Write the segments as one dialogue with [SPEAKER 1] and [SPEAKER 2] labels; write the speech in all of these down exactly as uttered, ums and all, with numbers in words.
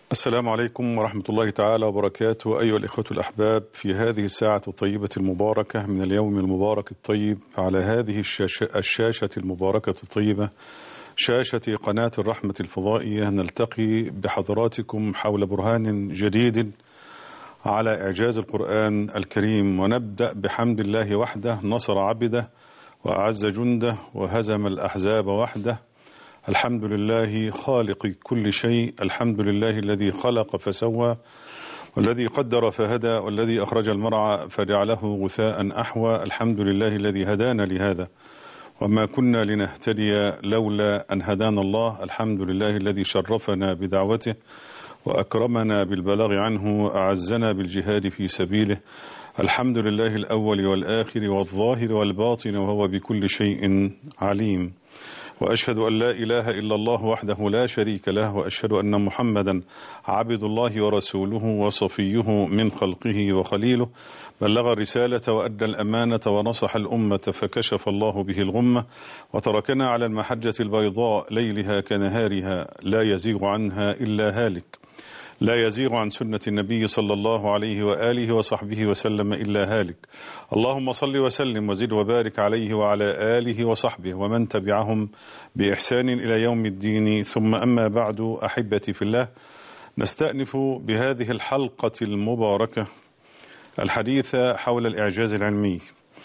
[SPEAKER 1] السلام عليكم ورحمة الله تعالى وبركاته، أيها الإخوة الأحباب، في هذه الساعة الطيبة المباركة من اليوم المبارك الطيب على هذه الشاشة, الشاشة المباركة الطيبة، شاشة قناة الرحمة الفضائية، نلتقي بحضراتكم حول برهان جديد على إعجاز القرآن الكريم، ونبدأ بحمد الله وحده نصر عبده وأعز جنده وهزم الأحزاب وحده. الحمد لله خالق كل شيء، الحمد لله الذي خلق فسوى، والذي قدر فهدى، والذي أخرج المرعى فجعله غثاء أحوى. الحمد لله الذي هدانا لهذا وما كنا لنهتدي لولا أن هدانا الله. الحمد لله الذي شرفنا بدعوته وأكرمنا بالبلاغ عنه وأعزنا بالجهاد في سبيله. الحمد لله الأول والآخر والظاهر والباطن وهو بكل شيء عليم. وأشهد أن لا إله إلا الله وحده لا شريك له، وأشهد أن محمدا عبد الله ورسوله وصفيه من خلقه وخليله، بلغ الرسالة وأدى الأمانة ونصح الأمة فكشف الله به الغمة، وتركنا على المحجة البيضاء ليلها كنهارها لا يزيغ عنها إلا هالك، لا يزيغ عن سنة النبي صلى الله عليه وآله وصحبه وسلم إلا هالك. اللهم صل وسلم وزد وبارك عليه وعلى آله وصحبه ومن تبعهم بإحسان إلى يوم الدين. ثم أما بعد، أحبتي في الله، نستأنف بهذه الحلقة المباركة الحديث حول الإعجاز العلمي،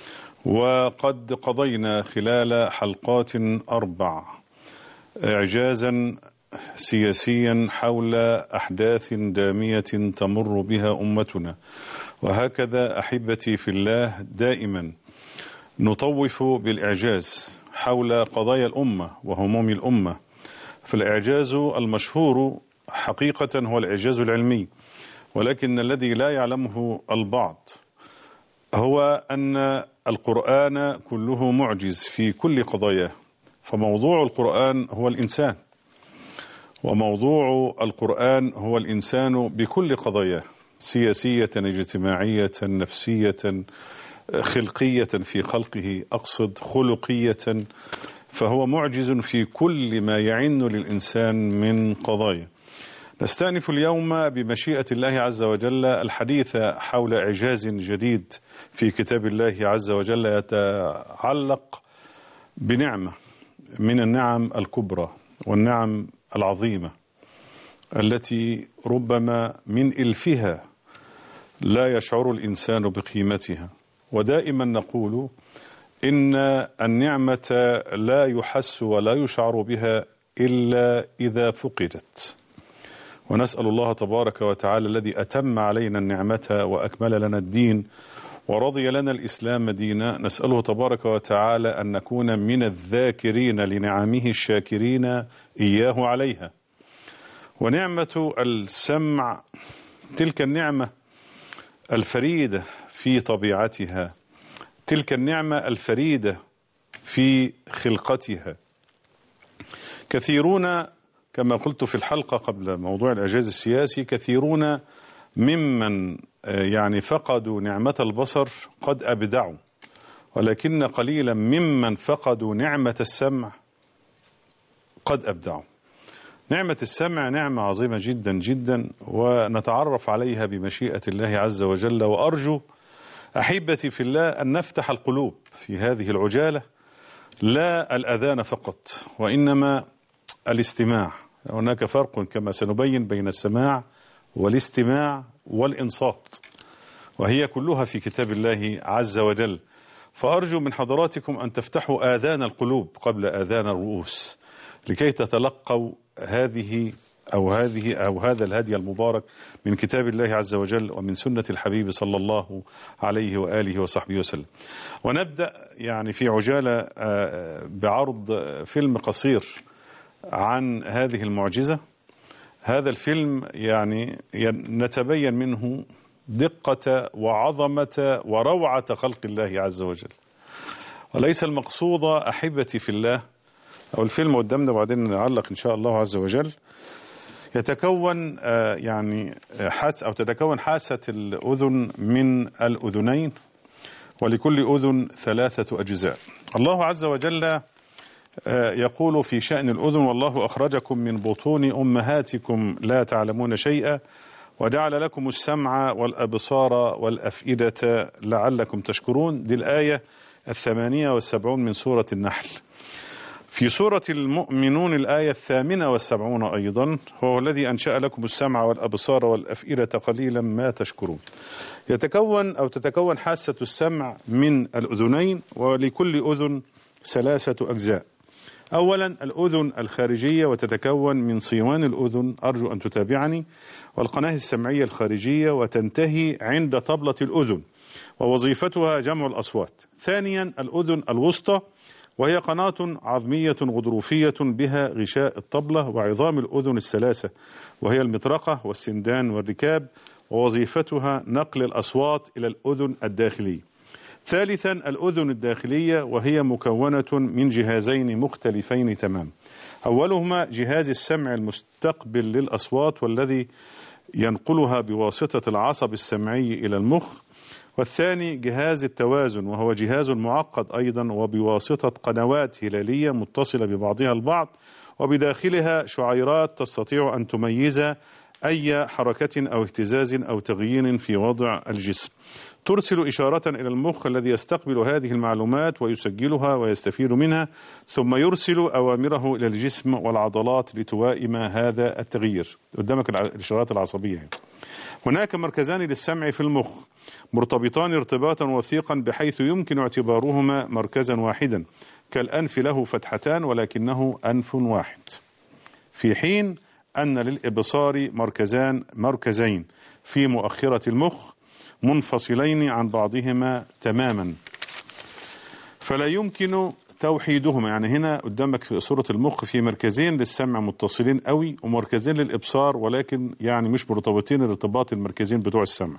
[SPEAKER 1] وقد قضينا خلال حلقات أربع إعجازا سياسيا حول أحداث دامية تمر بها أمتنا، وهكذا أحبتي في الله دائما نطوف بالإعجاز حول قضايا الأمة وهموم الأمة. فالإعجاز المشهور حقيقة هو الإعجاز العلمي، ولكن الذي لا يعلمه البعض هو أن القرآن كله معجز في كل قضاياه. فموضوع القرآن هو الإنسان، وموضوع القرآن هو الإنسان بكل قضاياه، سياسية اجتماعية نفسية خلقية في خلقه، أقصد خلقية، فهو معجز في كل ما يعن للإنسان من قضايا. نستأنف اليوم بمشيئة الله عز وجل الحديث حول إعجاز جديد في كتاب الله عز وجل يتعلق بنعمة من النعم الكبرى والنعم العظيمة التي ربما من إلفها لا يشعر الإنسان بقيمتها. ودائما نقول إن النعمة لا يحس ولا يشعر بها إلا إذا فقدت، ونسأل الله تبارك وتعالى الذي أتم علينا النعمة وأكمل لنا الدين ورضي لنا الإسلام دينا، نسأله تبارك وتعالى أن نكون من الذاكرين لنعمه الشاكرين إياه عليها. ونعمة السمع تلك النعمة الفريدة في طبيعتها، تلك النعمة الفريدة في خلقتها. كثيرون كما قلت في الحلقة قبل موضوع الإعجاز السياسي، كثيرون ممن يعني فقدوا نعمة البصر قد أبدعوا، ولكن قليلا ممن فقدوا نعمة السمع قد أبدعوا. نعمة السمع نعمة عظيمة جدا جدا، ونتعرف عليها بمشيئة الله عز وجل. وأرجو أحبتي في الله أن نفتح القلوب في هذه العجالة، لا الأذان فقط وإنما الاستماع. هناك فرق كما سنبين بين السماع والاستماع والإنصات، وهي كلها في كتاب الله عز وجل. فأرجو من حضراتكم أن تفتحوا آذان القلوب قبل آذان الرؤوس لكي تتلقوا هذه أو هذه أو هذا الهدي المبارك من كتاب الله عز وجل ومن سنة الحبيب صلى الله عليه وآله وصحبه وسلم. ونبدأ يعني في عجالة بعرض فيلم قصير عن هذه المعجزة. هذا الفيلم يعني نتبين منه دقة وعظمة وروعة خلق الله عز وجل، وليس المقصود أحبتي في الله، أو الفيلم قدامنا وبعدين نعلق إن شاء الله عز وجل. يتكون يعني حاس أو تتكون حاسة الأذن من الأذنين، ولكل أذن ثلاثة أجزاء. الله عز وجل يقول في شأن الأذن: والله أخرجكم من بطون أمهاتكم لا تعلمون شيئا وجعل لكم السمع والأبصار والأفئدة لعلكم تشكرون. دي الآية الثمانية والسبعون من سورة النحل. في سورة المؤمنون الآية الثامنة والسبعون أيضا: هو الذي أنشأ لكم السمع والأبصار والأفئدة قليلا ما تشكرون. يتكون أو تتكون حاسة السمع من الأذنين، ولكل أذن ثلاثة أجزاء. أولا الأذن الخارجية، وتتكون من صيوان الأذن، أرجو أن تتابعني، والقناة السمعية الخارجية، وتنتهي عند طبلة الأذن، ووظيفتها جمع الأصوات. ثانيا الأذن الوسطى، وهي قناة عظمية غضروفية بها غشاء الطبلة وعظام الأذن الثلاثة، وهي المطرقة والسندان والركاب، ووظيفتها نقل الأصوات إلى الأذن الداخلية. ثالثا الأذن الداخلية، وهي مكونة من جهازين مختلفين تماما. أولهما جهاز السمع المستقبل للأصوات، والذي ينقلها بواسطة العصب السمعي إلى المخ. والثاني جهاز التوازن، وهو جهاز معقد أيضا وبواسطة قنوات هلالية متصلة ببعضها البعض، وبداخلها شعيرات تستطيع أن تميز أي حركة أو اهتزاز أو تغيير في وضع الجسم. ترسل إشارة إلى المخ الذي يستقبل هذه المعلومات ويسجلها ويستفيد منها، ثم يرسل أوامره إلى الجسم والعضلات لتوائم هذا التغيير. قدامك الإشارات العصبية. هناك مركزان للسمع في المخ مرتبطان ارتباطا وثيقا بحيث يمكن اعتبارهما مركزا واحدا، كالأنف له فتحتان ولكنه أنف واحد، في حين أن للإبصار مركزان مركزين في مؤخرة المخ منفصلين عن بعضهما تماما، فلا يمكن توحيدهما. يعني هنا قدامك في صورة المخ في مركزين للسمع متصلين قوي، ومركزين للإبصار ولكن يعني مش مرتبطين ارتباط المركزين بتوع السمع،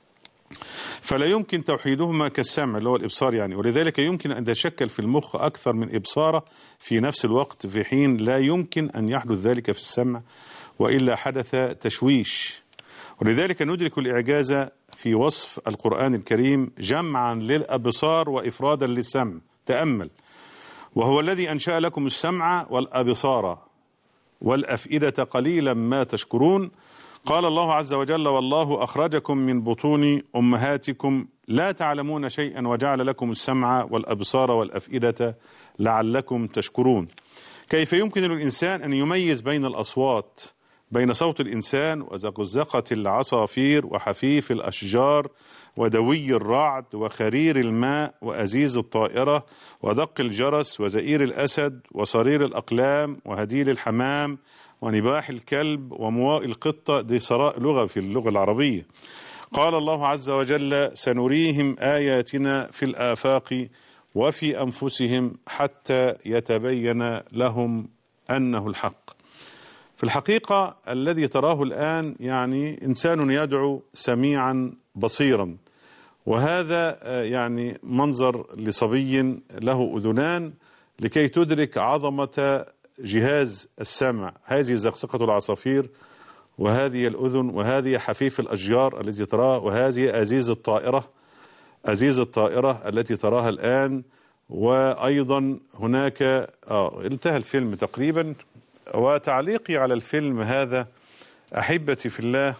[SPEAKER 1] فلا يمكن توحيدهما كالسمع اللي هو الإبصار يعني. ولذلك يمكن أن يتشكل في المخ أكثر من إبصارة في نفس الوقت، في حين لا يمكن أن يحدث ذلك في السمع، وإلا حدث تشويش. ولذلك ندرك الإعجاز في وصف القرآن الكريم جمعا للأبصار وإفرادا للسمع. تأمل: وهو الذي أنشأ لكم السمع والأبصار والأفئدة قليلا ما تشكرون. قال الله عز وجل: والله أخرجكم من بطون أمهاتكم لا تعلمون شيئا وجعل لكم السمع والأبصار والأفئدة لعلكم تشكرون. كيف يمكن للإنسان أن يميز بين الأصوات، بين صوت الإنسان وزقزقة العصافير وحفيف الأشجار ودوي الرعد وخرير الماء وأزيز الطائرة ودق الجرس وزئير الأسد وصرير الأقلام وهديل الحمام ونباح الكلب ومواء القطة؟ دي ثراء لغة في اللغة العربية. قال الله عز وجل: سنريهم آياتنا في الآفاق وفي أنفسهم حتى يتبين لهم أنه الحق. في الحقيقة الذي تراه الآن يعني إنسان يدعو سميعا بصيرا، وهذا يعني منظر لصبي له أذنان لكي تدرك عظمة جهاز السمع. هذه زقزقة العصافير، وهذه الأذن، وهذه حفيف الأشجار التي تراها، وهذه أزيز الطائرة أزيز الطائرة التي تراها الآن. وأيضا هناك آه انتهى الفيلم تقريبا. وتعليقي على الفيلم هذا أحبتي في الله،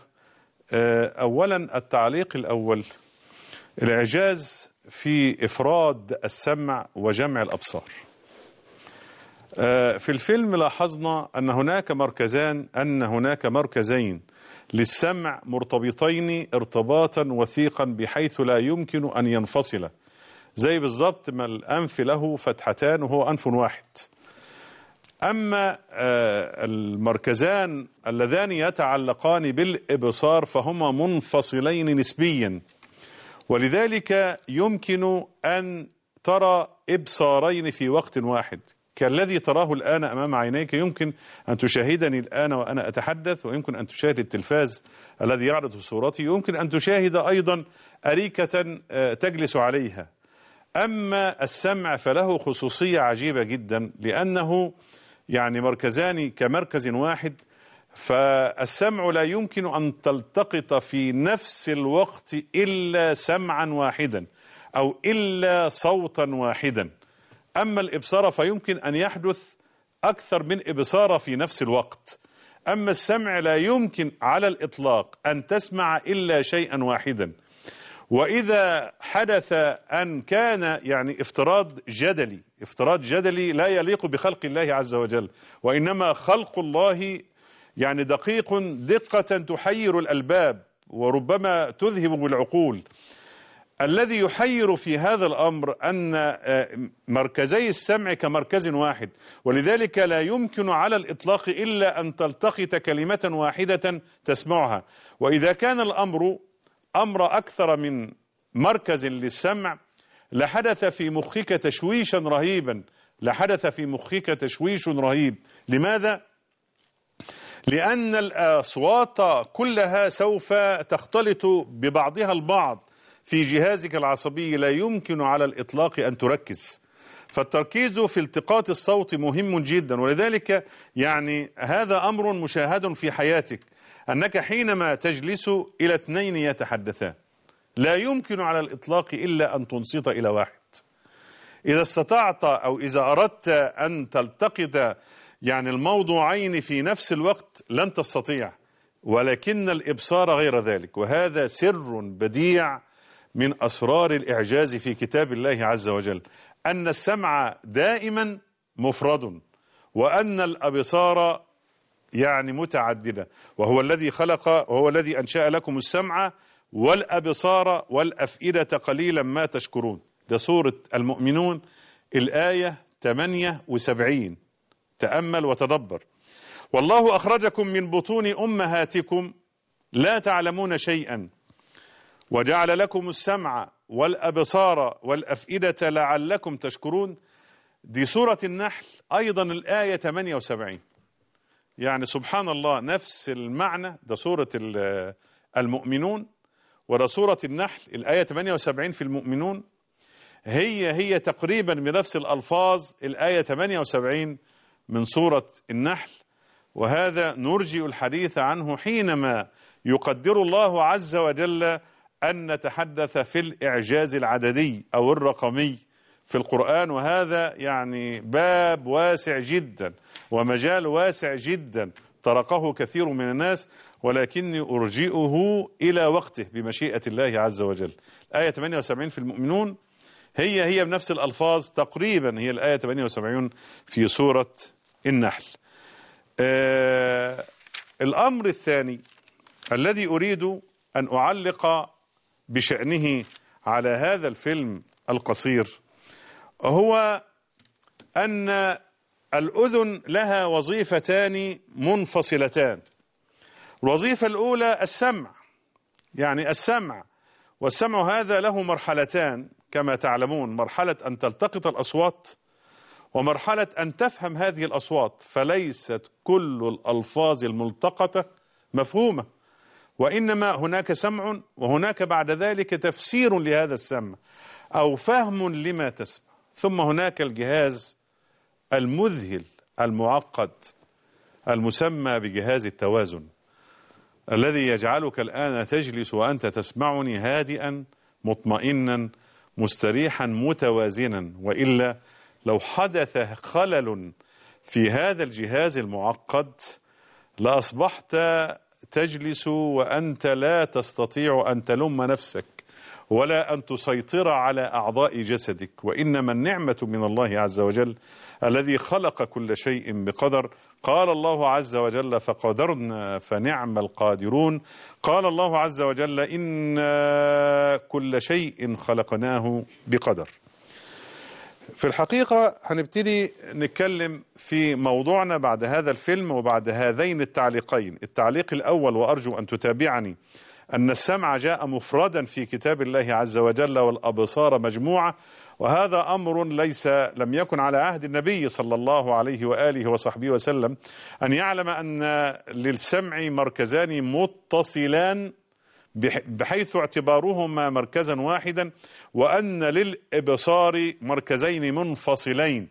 [SPEAKER 1] أولا التعليق الأول: الإعجاز في إفراد السمع وجمع الأبصار. في الفيلم لاحظنا أن هناك مركزان أن هناك مركزين للسمع مرتبطين ارتباطا وثيقا بحيث لا يمكن أن ينفصل، زي بالضبط ما الأنف له فتحتان وهو أنف واحد. أما المركزان اللذان يتعلقان بالإبصار فهما منفصلين نسبيا، ولذلك يمكن أن ترى إبصارين في وقت واحد كالذي تراه الآن أمام عينيك. يمكن أن تشاهدني الآن وأنا أتحدث، ويمكن أن تشاهد التلفاز الذي يعرض صورتي، يمكن أن تشاهد أيضا أريكة تجلس عليها. أما السمع فله خصوصية عجيبة جدا، لأنه يعني مركزان كمركز واحد، فالسمع لا يمكن أن تلتقط في نفس الوقت إلا سمعا واحدا أو إلا صوتا واحدا. أما الإبصار فيمكن أن يحدث أكثر من إبصار في نفس الوقت. أما السمع لا يمكن على الإطلاق أن تسمع إلا شيئا واحدا، وإذا حدث أن كان يعني افتراض جدلي افتراض جدلي لا يليق بخلق الله عز وجل، وإنما خلق الله يعني دقيق دقة تحير الألباب وربما تذهب بالعقول. الذي يحير في هذا الأمر أن مركزي السمع كمركز واحد، ولذلك لا يمكن على الإطلاق إلا أن تلتقط كلمة واحدة تسمعها. وإذا كان الأمر أمر أكثر من مركز للسمع لحدث في مخك تشويشا رهيبا لحدث في مخك تشويش رهيب. لماذا؟ لأن الأصوات كلها سوف تختلط ببعضها البعض في جهازك العصبي، لا يمكن على الإطلاق أن تركز. فالتركيز في التقاط الصوت مهم جدا، ولذلك يعني هذا أمر مشاهد في حياتك، أنك حينما تجلس إلى اثنين يتحدثان لا يمكن على الإطلاق إلا أن تنصت إلى واحد. إذا استطعت أو إذا أردت أن تلتقط يعني الموضوعين في نفس الوقت لن تستطيع، ولكن الإبصار غير ذلك، وهذا سر بديع من أسرار الإعجاز في كتاب الله عز وجل، أن السمع دائما مفرد، وأن الأبصار يعني متعددة، وهو الذي خلق وهو الذي أنشأ لكم السمع والأبصار والأفئدة قليلا ما تشكرون. ده سورة المؤمنون الآية ثمانية وسبعين. تأمل وتدبر. والله أخرجكم من بطون أمهاتكم لا تعلمون شيئا وجعل لكم السمع والأبصار والأفئدة لعلكم تشكرون. دي سورة النحل أيضا الآية ثمانية وسبعين. يعني سبحان الله، نفس المعنى. ده سورة المؤمنون وده سورة النحل الآية ثمانية وسبعين في المؤمنون، هي هي تقريبا بنفس الألفاظ الآية ثمانية وسبعين من سورة النحل. وهذا نرجئ الحديث عنه حينما يقدر الله عز وجل أن نتحدث في الإعجاز العددي أو الرقمي في القرآن، وهذا يعني باب واسع جدا ومجال واسع جدا طرقه كثير من الناس، ولكني أرجئه إلى وقته بمشيئة الله عز وجل. الآية ثمانية وسبعين في المؤمنون هي هي بنفس الألفاظ تقريبا هي الآية ثمانية وسبعين في سورة النحل. آه الأمر الثاني الذي أريد أن أعلق بشأنه على هذا الفيلم القصير هو أن الأذن لها وظيفتان منفصلتان. الوظيفة الأولى السمع، يعني السمع، والسمع هذا له مرحلتان كما تعلمون، مرحلة أن تلتقط الأصوات ومرحلة أن تفهم هذه الأصوات، فليست كل الألفاظ الملتقطة مفهومة، وإنما هناك سمع وهناك بعد ذلك تفسير لهذا السمع أو فهم لما تسمع. ثم هناك الجهاز المذهل المعقد المسمى بجهاز التوازن، الذي يجعلك الآن تجلس وأنت تسمعني هادئا مطمئنا مستريحا متوازنا، وإلا لو حدث خلل في هذا الجهاز المعقد لأصبحت تجلس وأنت لا تستطيع أن تلم نفسك ولا أن تسيطر على أعضاء جسدك. وإنما النعمة من الله عز وجل الذي خلق كل شيء بقدر. قال الله عز وجل فقدرنا فنعم القادرون. قال الله عز وجل إن كل شيء خلقناه بقدر. في الحقيقة هنبتدي نتكلم في موضوعنا بعد هذا الفيلم وبعد هذين التعليقين. التعليق الأول، وأرجو أن تتابعني، أن السمع جاء مفردا في كتاب الله عز وجل والأبصار مجموعة، وهذا أمر ليس لم يكن على عهد النبي صلى الله عليه وآله وصحبه وسلم أن يعلم أن للسمع مركزان متصلان بحيث اعتبارهما مركزا واحدا، وأن للإبصار مركزين منفصلين.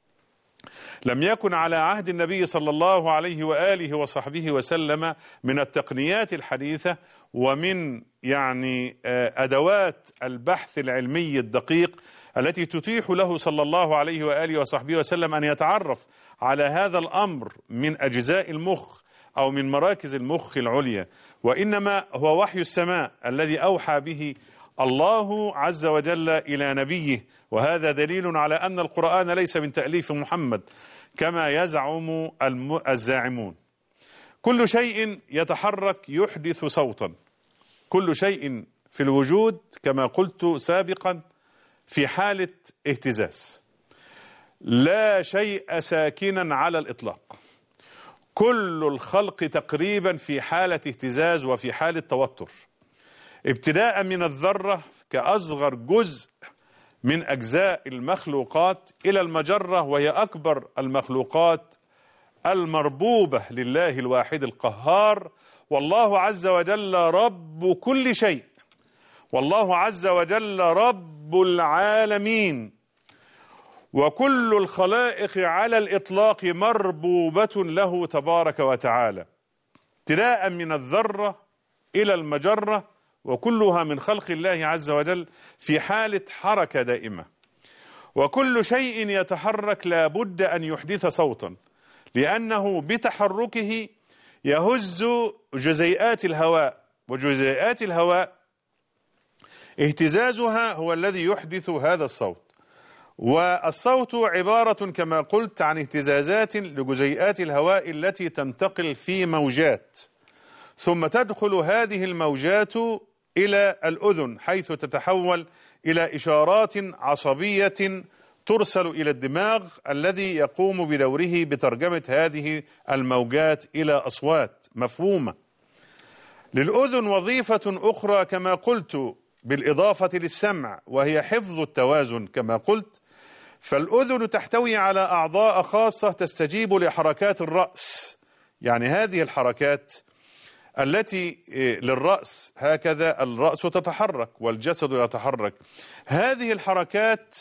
[SPEAKER 1] لم يكن على عهد النبي صلى الله عليه وآله وصحبه وسلم من التقنيات الحديثة ومن يعني أدوات البحث العلمي الدقيق التي تتيح له صلى الله عليه وآله وصحبه وسلم أن يتعرف على هذا الأمر من أجزاء المخ أو من مراكز المخ العليا، وإنما هو وحي السماء الذي أوحى به الله عز وجل إلى نبيه. وهذا دليل على أن القرآن ليس من تأليف محمد كما يزعم الزاعمون. كل شيء يتحرك يحدث صوتا، كل شيء في الوجود كما قلت سابقا في حالة اهتزاز، لا شيء ساكنا على الإطلاق، كل الخلق تقريبا في حالة اهتزاز وفي حالة توتر، ابتداء من الذرة كأصغر جزء من أجزاء المخلوقات إلى المجرة وهي أكبر المخلوقات المربوبة لله الواحد القهار. والله عز وجل رب كل شيء، والله عز وجل رب العالمين، وكل الخلائق على الإطلاق مربوبة له تبارك وتعالى، ابتداء من الذرة إلى المجرة، وكلها من خلق الله عز وجل في حالة حركة دائمة. وكل شيء يتحرك لا بد أن يحدث صوتا، لأنه بتحركه يهز جزيئات الهواء، وجزيئات الهواء اهتزازها هو الذي يحدث هذا الصوت. والصوت عبارة كما قلت عن اهتزازات لجزيئات الهواء التي تنتقل في موجات، ثم تدخل هذه الموجات إلى الأذن حيث تتحول إلى إشارات عصبية ترسل إلى الدماغ الذي يقوم بدوره بترجمة هذه الموجات إلى أصوات مفهومة. للأذن وظيفة أخرى كما قلت بالإضافة للسمع، وهي حفظ التوازن كما قلت. فالأذن تحتوي على أعضاء خاصة تستجيب لحركات الرأس، يعني هذه الحركات التي للرأس، هكذا الرأس تتحرك والجسد يتحرك، هذه الحركات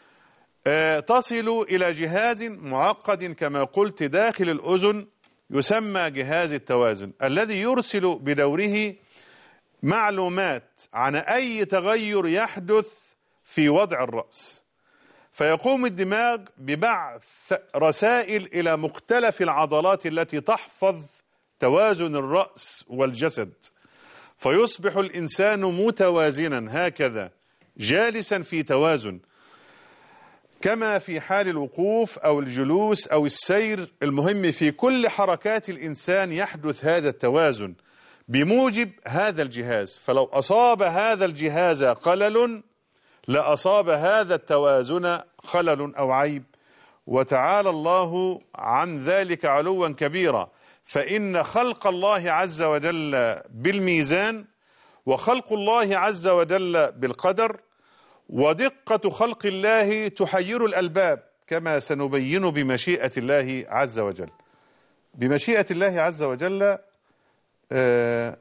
[SPEAKER 1] تصل إلى جهاز معقد كما قلت داخل الأذن يسمى جهاز التوازن، الذي يرسل بدوره معلومات عن أي تغير يحدث في وضع الرأس. فيقوم الدماغ ببعث رسائل إلى مختلف العضلات التي تحفظ توازن الرأس والجسد، فيصبح الإنسان متوازنا هكذا جالسا في توازن، كما في حال الوقوف أو الجلوس أو السير. المهم في كل حركات الإنسان يحدث هذا التوازن بموجب هذا الجهاز. فلو أصاب هذا الجهاز خلل لأصاب هذا التوازن خلل أو عيب، وتعالى الله عن ذلك علوا كبيرا. فإن خلق الله عز وجل بالميزان، وخلق الله عز وجل بالقدر، ودقة خلق الله تحير الألباب كما سنبين بمشيئة الله عز وجل. بمشيئة الله عز وجل آه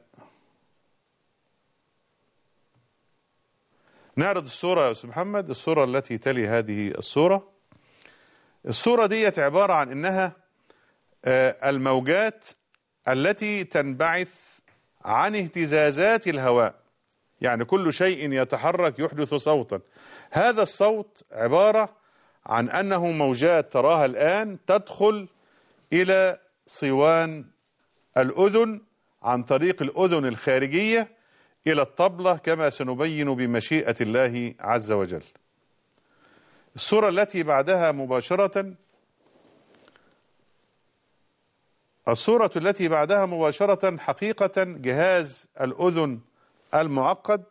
[SPEAKER 1] نعرض الصورة يا أستاذ محمد، الصورة التي تلي هذه الصورة. الصورة دي عبارة عن إنها آه الموجات التي تنبعث عن اهتزازات الهواء، يعني كل شيء يتحرك يحدث صوتا. هذا الصوت عبارة عن أنه موجات تراها الآن تدخل إلى صوان الأذن عن طريق الأذن الخارجية إلى الطبلة كما سنبين بمشيئة الله عز وجل. الصورة التي بعدها مباشرة الصورة التي بعدها مباشرة حقيقة جهاز الأذن المعقد.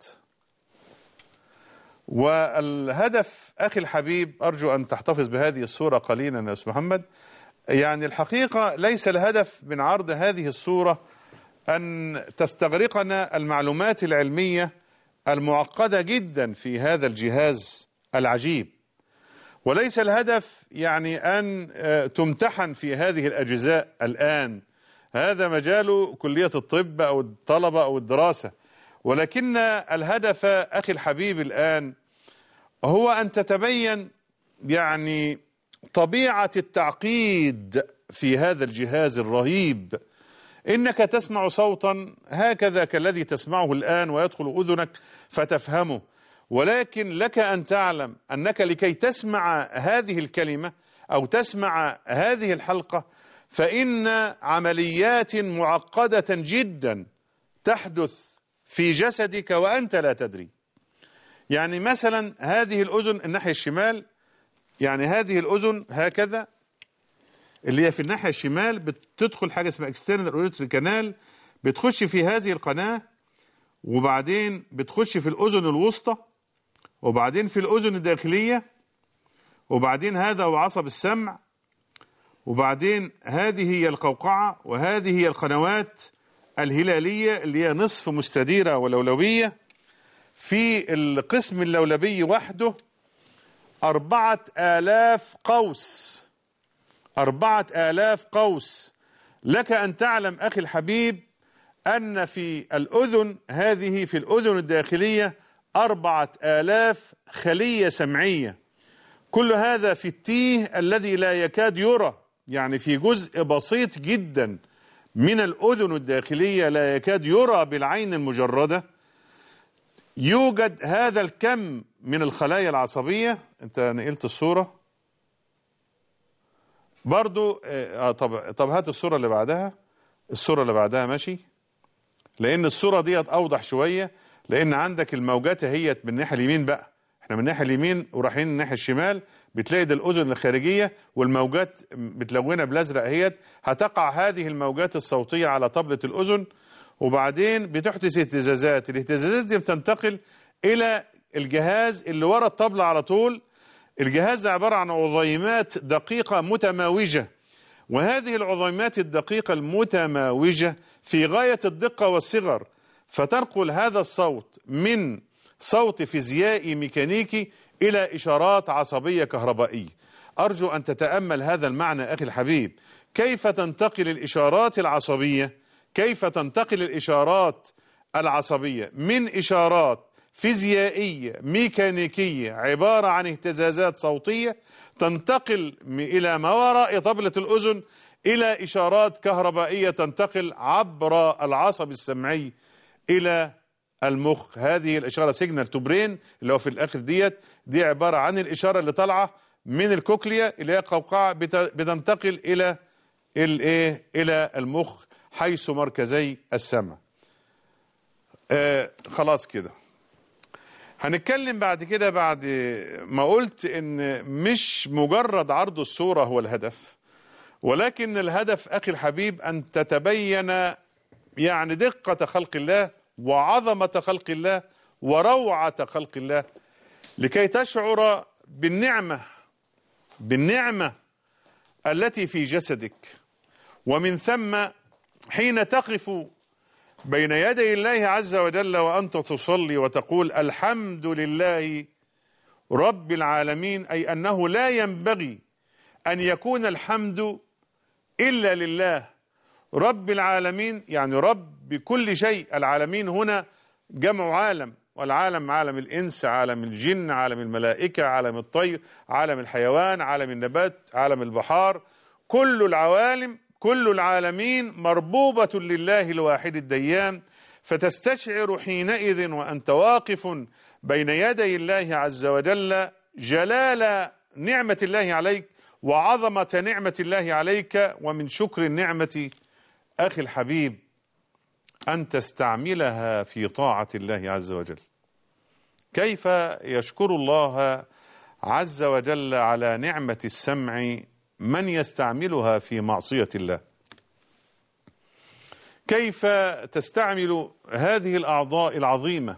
[SPEAKER 1] والهدف أخي الحبيب أرجو أن تحتفظ بهذه الصورة قليلا يا أستاذ محمد، يعني الحقيقة ليس الهدف من عرض هذه الصورة أن تستغرقنا المعلومات العلمية المعقدة جدا في هذا الجهاز العجيب، وليس الهدف يعني أن تمتحن في هذه الأجزاء الآن، هذا مجال كلية الطب أو الطلبة أو الدراسة، ولكن الهدف أخي الحبيب الآن هو أن تتبين يعني طبيعة التعقيد في هذا الجهاز الرهيب إنك تسمع صوتا هكذا كالذي تسمعه الآن ويدخل أذنك فتفهمه، ولكن لك أن تعلم أنك لكي تسمع هذه الكلمة أو تسمع هذه الحلقة فإن عمليات معقدة جدا تحدث في جسدك وأنت لا تدري. يعني مثلا هذه الأذن الناحية الشمال، يعني هذه الأذن هكذا اللي هي في الناحية الشمال بتدخل حاجة اسمها external auditory canal، بتخش في هذه القناة وبعدين بتخش في الأذن الوسطى وبعدين في الأذن الداخلية وبعدين هذا هو عصب السمع وبعدين هذه هي القوقعة وهذه هي القنوات الهلالية اللي هي نصف مستديرة ولولبية. في القسم اللولبي وحده أربعة آلاف قوس، أربعة آلاف قوس. لك أن تعلم أخي الحبيب أن في الأذن هذه في الأذن الداخلية أربعة آلاف خلية سمعية، كل هذا في التيه الذي لا يكاد يرى، يعني في جزء بسيط جدا من الأذن الداخلية لا يكاد يرى بالعين المجردة يوجد هذا الكم من الخلايا العصبية. انت نقلت الصورة برضو اه طب, طب هات الصورة اللي بعدها، الصورة اللي بعدها ماشي، لأن الصورة ديت أوضح شوية، لأن عندك الموجات هي من الناحية اليمين بقى، احنا من الناحية اليمين ورايحين الناحية الشمال، بتلاقي ده الأذن الخارجية والموجات متلونة بالأزرق اهيت، هتقع هذه الموجات الصوتية على طبلة الأذن وبعدين بتحدث اهتزازات، الاهتزازات دي بتنتقل إلى الجهاز اللي ورا الطبلة على طول. الجهاز ده عبارة عن عظيمات دقيقة متماوجة، وهذه العظيمات الدقيقة المتماوجة في غاية الدقة والصغر، فتنقل هذا الصوت من صوت فيزيائي ميكانيكي إلى إشارات عصبية كهربائية. أرجو أن تتأمل هذا المعنى أخي الحبيب، كيف تنتقل الإشارات العصبية، كيف تنتقل الإشارات العصبية من إشارات فيزيائية ميكانيكية عبارة عن اهتزازات صوتية تنتقل إلى ما وراء طبلة الأذن إلى إشارات كهربائية تنتقل عبر العصب السمعي إلى المخ. هذه الإشارة سيجنال تو برين اللي هو في الآخر ديت، دي عبارة عن الإشارة اللي طالعة من الكوكليا اللي هي قوقعة بتنتقل إلى الإيه إلى المخ حيث مركزي السمع. آه خلاص كده هنتكلم بعد كده، بعد ما قلت ان مش مجرد عرض الصورة هو الهدف، ولكن الهدف اخي الحبيب ان تتبين يعني دقة خلق الله وعظمة خلق الله وروعة خلق الله، لكي تشعر بالنعمة بالنعمة التي في جسدك. ومن ثم حين تقف بين يدي الله عز وجل وأنت تصلي وتقول الحمد لله رب العالمين، أي أنه لا ينبغي أن يكون الحمد إلا لله رب العالمين، يعني رب بكل شيء. العالمين هنا جمع عالم، والعالم عالم الإنس، عالم الجن، عالم الملائكة، عالم الطير، عالم الحيوان، عالم النبات، عالم البحار، كل العوالم كل العالمين مربوبة لله الواحد الديان. فتستشعر حينئذ وأنت واقف بين يدي الله عز وجل جلال نعمة الله عليك وعظمة نعمة الله عليك، ومن شكر النعمة أخي الحبيب أن تستعملها في طاعة الله عز وجل. كيف يشكر الله عز وجل على نعمة السمع من يستعملها في معصية الله؟ كيف تستعمل هذه الأعضاء العظيمة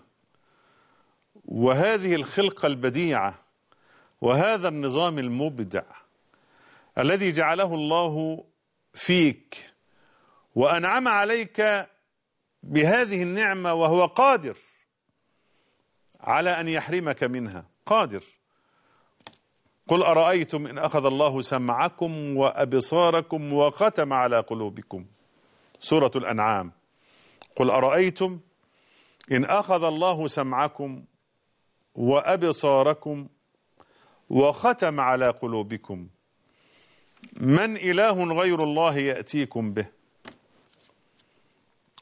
[SPEAKER 1] وهذه الخلقة البديعة وهذا النظام المبدع الذي جعله الله فيك وأنعم عليك بهذه النعمة، وهو قادر على أن يحرمك منها، قادر. قل أرأيتم إن أخذ الله سمعكم وأبصاركم وختم على قلوبكم، سورة الأنعام. قل أرأيتم إن أخذ الله سمعكم وأبصاركم وختم على قلوبكم من إله غير الله يأتيكم به.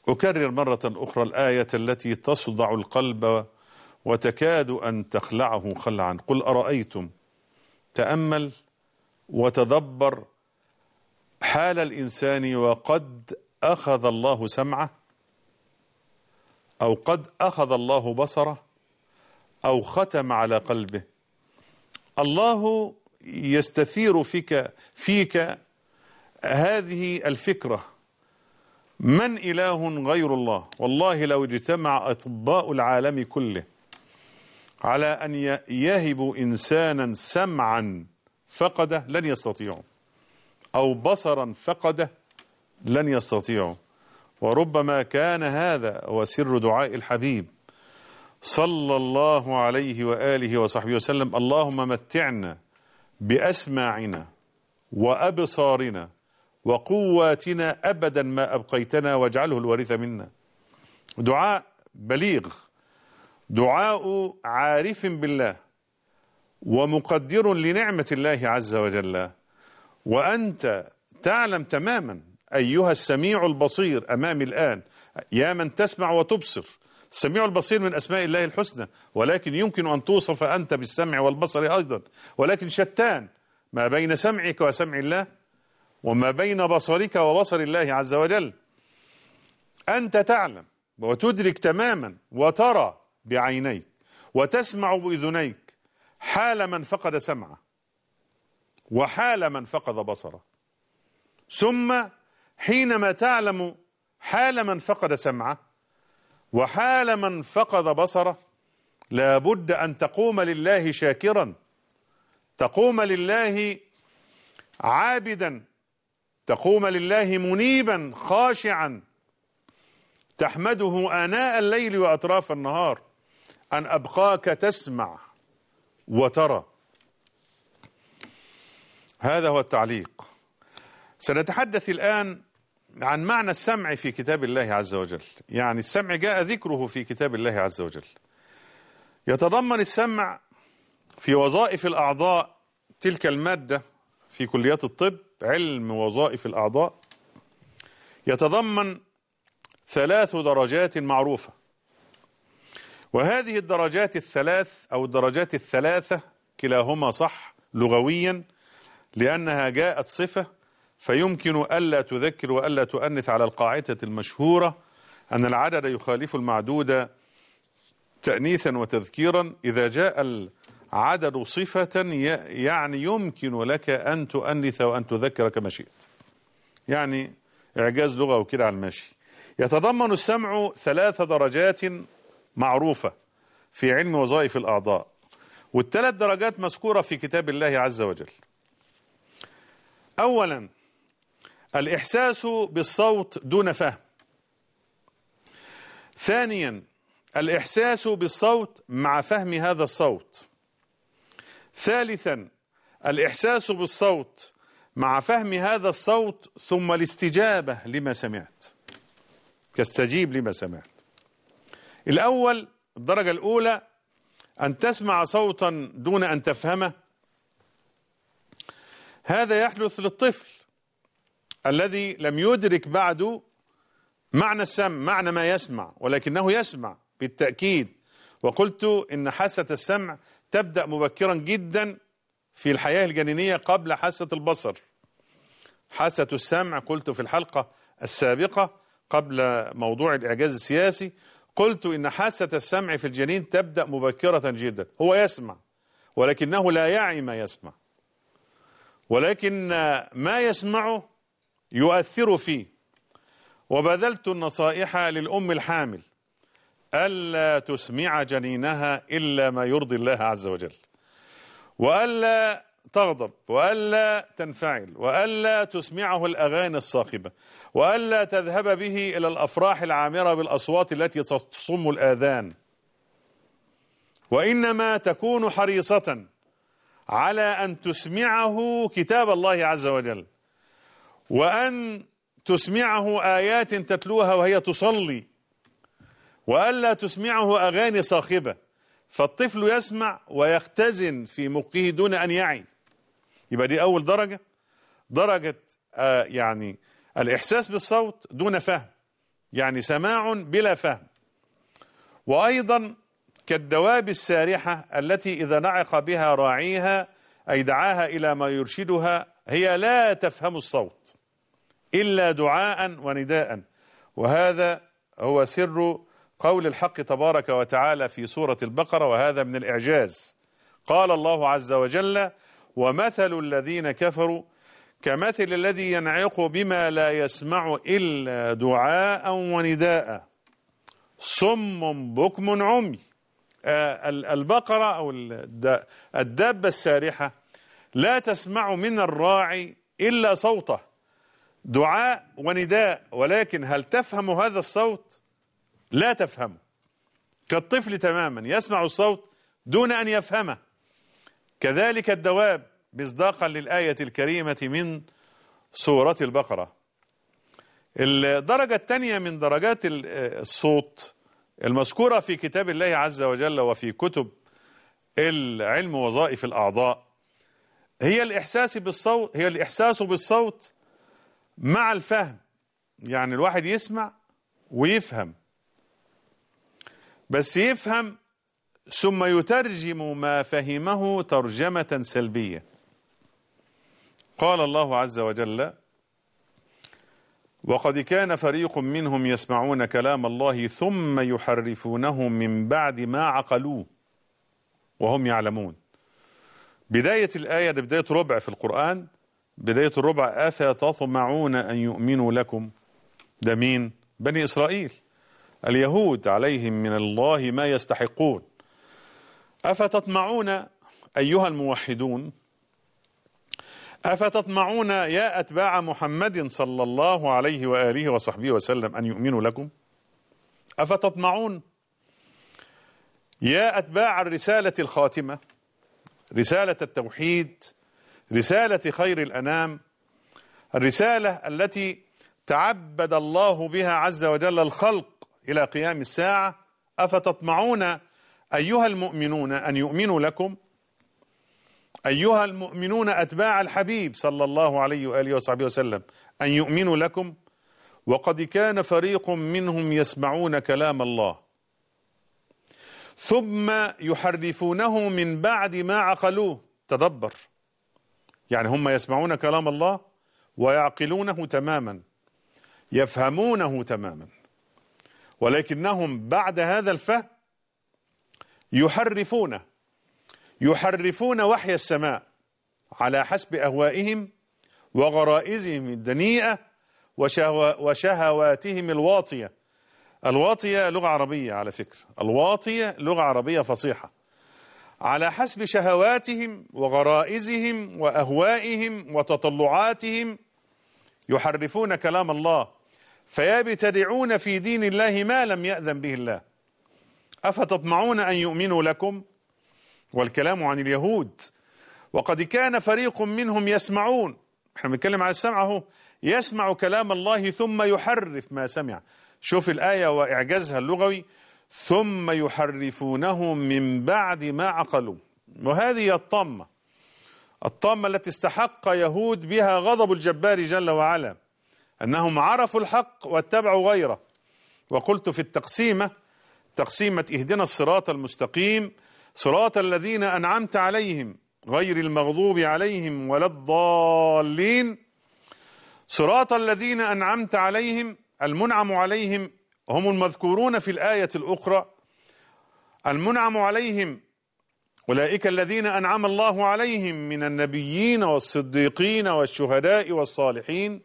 [SPEAKER 1] أكرر مرة أخرى الآية التي تصدع القلب وتكاد أن تخلعه خلعا. قل أرأيتم، تأمل وتدبر حال الإنسان وقد أخذ الله سمعه، أو قد أخذ الله بصره، أو ختم على قلبه. الله يستثير فيك فيك هذه الفكرة: من إله غير الله؟ والله لو اجتمع أطباء العالم كله على أن يهبوا إنسانا سمعا فقده لن يستطيعوا، أو بصرا فقده لن يستطيعوا. وربما كان هذا هو سر دعاء الحبيب صلى الله عليه وآله وصحبه وسلم: اللهم متعنا بأسماعنا وأبصارنا وقواتنا أبدا ما أبقيتنا واجعله الوارث منا. دعاء بليغ، دعاء عارف بالله ومقدر لنعمة الله عز وجل. وأنت تعلم تماما أيها السميع البصير أمامي الآن، يا من تسمع وتبصر. السميع البصير من أسماء الله الحسنى، ولكن يمكن أن توصف أنت بالسمع والبصر أيضا، ولكن شتان ما بين سمعك وسمع الله وما بين بصرك وبصر الله عز وجل. أنت تعلم وتدرك تماما وترى بعينيك وتسمع بأذنيك حال من فقد سمعه وحال من فقد بصره. ثم حينما تعلم حال من فقد سمعه وحال من فقد بصره، لابد أن تقوم لله شاكرا، تقوم لله عابدا، تقوم لله منيبا خاشعا، تحمده آناء الليل وأطراف النهار أن أبقاك تسمع وترى. هذا هو التعليق. سنتحدث الآن عن معنى السمع في كتاب الله عز وجل. يعني السمع جاء ذكره في كتاب الله عز وجل. يتضمن السمع في وظائف الأعضاء، تلك المادة في كليات الطب، علم وظائف الأعضاء، يتضمن ثلاث درجات معروفة. وهذه الدرجات الثلاث أو الدرجات الثلاثة كلاهما صح لغويا، لأنها جاءت صفة، فيمكن ألا تذكر وألا تؤنث على القاعدة المشهورة أن العدد يخالف المعدود تأنيثا وتذكيرا. إذا جاء العدد صفة يعني يمكن لك أن تؤنث وأن تذكر كما شئت، يعني إعجاز لغة وكده على الماشي. يتضمن السمع ثلاث درجات معروفة في علم وظائف الأعضاء، والثلاث درجات مذكورة في كتاب الله عز وجل. أولا الإحساس بالصوت دون فهم. ثانيا الإحساس بالصوت مع فهم هذا الصوت. ثالثا الإحساس بالصوت مع فهم هذا الصوت ثم الاستجابة لما سمعت، تستجيب لما سمعت. الأول، الدرجة الأولى، أن تسمع صوتا دون أن تفهمه. هذا يحدث للطفل الذي لم يدرك بعد معنى السمع، معنى ما يسمع، ولكنه يسمع بالتأكيد. وقلت إن حاسة السمع تبدأ مبكرا جدا في الحياة الجنينية قبل حاسة البصر. حاسة السمع قلت في الحلقة السابقة قبل موضوع الإعجاز السياسي، قلت إن حاسة السمع في الجنين تبدأ مبكرة جدا. هو يسمع ولكنه لا يعي ما يسمع، ولكن ما يسمعه يؤثر فيه. وبذلت النصائح للأم الحامل ألا تسمع جنينها إلا ما يرضي الله عز وجل، وألا تغضب، وألا تنفعل، وألا تسمعه الأغاني الصاخبة، وألا تذهب به إلى الأفراح العامرة بالأصوات التي تصم الآذان، وإنما تكون حريصة على أن تسمعه كتاب الله عز وجل، وأن تسمعه آيات تتلوها وهي تصلي، وألا تسمعه أغاني صاخبة. فالطفل يسمع ويختزن في مخه دون أن يعي. يبقى دي أول درجة، درجة آه يعني الإحساس بالصوت دون فهم. يعني سماع بلا فهم. وأيضا كالدواب السارحة التي إذا نعق بها راعيها أي دعاها إلى ما يرشدها هي لا تفهم الصوت إلا دعاء ونداء. وهذا هو سر قول الحق تبارك وتعالى في سورة البقرة، وهذا من الإعجاز. قال الله عز وجل: ومثل الذين كفروا كمثل الذي ينعق بما لا يسمع إلا دعاء ونداء صم بكم عمي. آه البقرة أو الدابة السارحة لا تسمع من الراعي إلا صوته، دعاء ونداء، ولكن هل تفهم هذا الصوت؟ لا تفهمه. كالطفل تماما يسمع الصوت دون أن يفهمه. كذلك الدواب مصداقا للآية الكريمة من سورة البقرة. الدرجة الثانية من درجات الصوت المذكورة في كتاب الله عز وجل وفي كتب العلم وظائف الأعضاء هي الإحساس بالصوت هي الإحساس بالصوت مع الفهم. يعني الواحد يسمع ويفهم، بس يفهم ثم يترجم ما فهمه ترجمة سلبية. قال الله عز وجل: وقد كان فريق منهم يسمعون كلام الله ثم يحرفونه من بعد ما عقلوه وهم يعلمون. بداية الآية، بداية ربع في القرآن، بداية الربع: أفتطمعون أن يؤمنوا لكم. ده مين؟ بني إسرائيل، اليهود عليهم من الله ما يستحقون. أفتطمعون أيها الموحدون، أفتطمعون يا أتباع محمد صلى الله عليه وآله وصحبه وسلم أن يؤمنوا لكم؟ أفتطمعون يا أتباع الرسالة الخاتمة، رسالة التوحيد، رسالة خير الأنام، الرسالة التي تعبد الله بها عز وجل الخلق إلى قيام الساعة. أفتطمعون أيها المؤمنون أن يؤمنوا لكم، أيها المؤمنون أتباع الحبيب صلى الله عليه وآله وصحبه وسلم أن يؤمنوا لكم؟ وقد كان فريق منهم يسمعون كلام الله ثم يحرفونه من بعد ما عقلوه. تدبر، يعني هم يسمعون كلام الله ويعقلونه تماما، يفهمونه تماما، ولكنهم بعد هذا الفهم يحرفونه يحرفون وحي السماء على حسب أهوائهم وغرائزهم الدنيئة وشهواتهم الواطية. الواطية لغة عربية على فكرة، الواطية لغة عربية فصيحة. على حسب شهواتهم وغرائزهم وأهوائهم وتطلعاتهم يحرفون كلام الله فيبتدعون في دين الله ما لم يأذن به الله. أفتطمعون أن يؤمنوا لكم، والكلام عن اليهود. وقد كان فريق منهم يسمعون، احنا بنتكلم على السمع اهو، يسمع كلام الله ثم يحرف ما سمع. شوف الآية وإعجازها اللغوي: ثم يحرفونه من بعد ما عقلوا. وهذه الطامة الطامة التي استحق يهود بها غضب الجبار جل وعلا، أنهم عرفوا الحق واتبعوا غيره. وقلت في التقسيمة تقسيمة اهدنا الصراط المستقيم صراط الذين أنعمت عليهم غير المغضوب عليهم ولا الضالين. صراط الذين أنعمت عليهم، المنعم عليهم هم المذكورون في الآية الأخرى. المنعم عليهم أولئك الذين أنعم الله عليهم من النبيين والصديقين والشهداء والصالحين.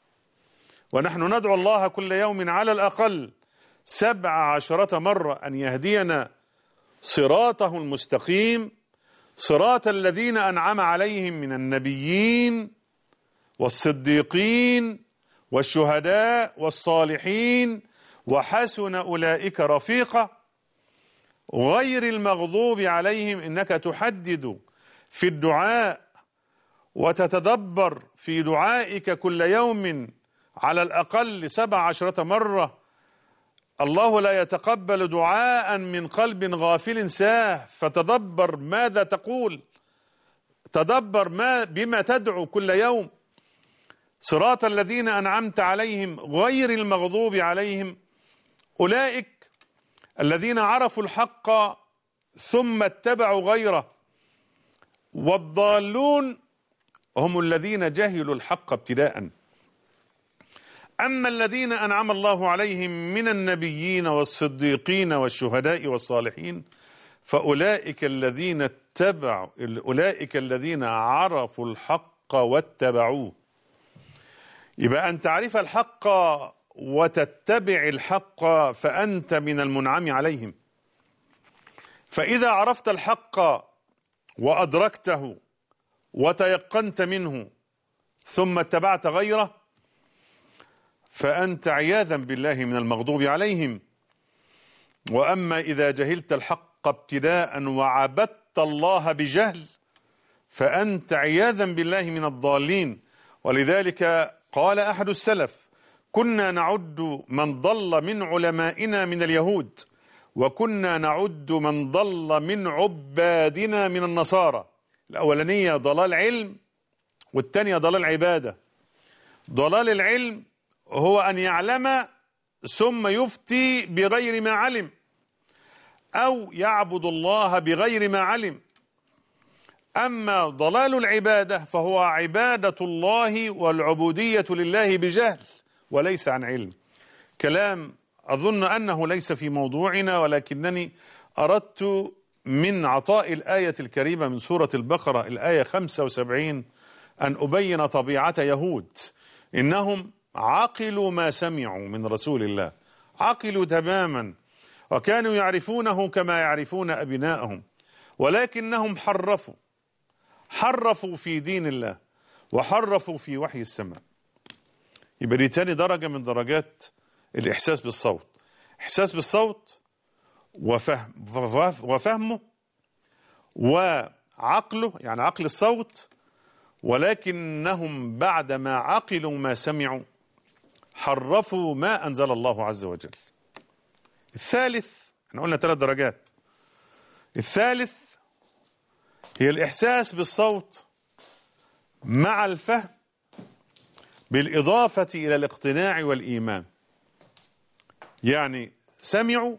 [SPEAKER 1] ونحن ندعو الله كل يوم على الأقل سبع عشرة مرة أن يهدينا صراطه المستقيم، صراط الذين أنعم عليهم من النبيين والصديقين والشهداء والصالحين وحسن أولئك رفيقا، غير المغضوب عليهم. إنك تحدد في الدعاء وتتدبر في دعائك كل يوم على الأقل سبع عشرة مرة. الله لا يتقبل دعاء من قلب غافل ساه، فتدبر ماذا تقول، تدبر ما بما تدعو كل يوم. صراط الذين أنعمت عليهم غير المغضوب عليهم. أولئك الذين عرفوا الحق ثم اتبعوا غيره، والضالون هم الذين جهلوا الحق ابتداء. أما الذين أنعم الله عليهم من النبيين والصديقين والشهداء والصالحين فأولئك الذين اتبعوا أولئك الذين عرفوا الحق واتبعوه. يبقى أن تعرف الحق وتتبع الحق فأنت من المنعم عليهم. فإذا عرفت الحق وأدركته وتيقنت منه ثم اتبعت غيره فأنت عياذا بالله من المغضوب عليهم. وأما إذا جهلت الحق ابتداء وعبدت الله بجهل فأنت عياذا بالله من الضالين. ولذلك قال أحد السلف: كنا نعد من ضل من علمائنا من اليهود، وكنا نعد من ضل من عبادنا من النصارى. الأولانية ضلال علم، والثانية ضلال عبادة. ضلال العلم هو أن يعلم ثم يفتي بغير ما علم، أو يعبد الله بغير ما علم. أما ضلال العبادة فهو عبادة الله والعبودية لله بجهل وليس عن علم. كلام أظن أنه ليس في موضوعنا، ولكنني أردت من عطاء الآية الكريمة من سورة البقرة الآية خمسة وسبعين أن أبين طبيعة يهود. إنهم عقلوا ما سمعوا من رسول الله، عقلوا تماما، وكانوا يعرفونه كما يعرفون أبناءهم، ولكنهم حرفوا حرفوا في دين الله وحرفوا في وحي السماء. يبقى دي تاني درجة من درجات الإحساس بالصوت. إحساس بالصوت وفهم وفهمه وعقله، يعني عقل الصوت، ولكنهم بعدما عقلوا ما سمعوا حرفوا ما أنزل الله عز وجل. الثالث، احنا قلنا ثلاث درجات. الثالث هي الإحساس بالصوت مع الفهم بالإضافة إلى الاقتناع والإيمان. يعني سمعوا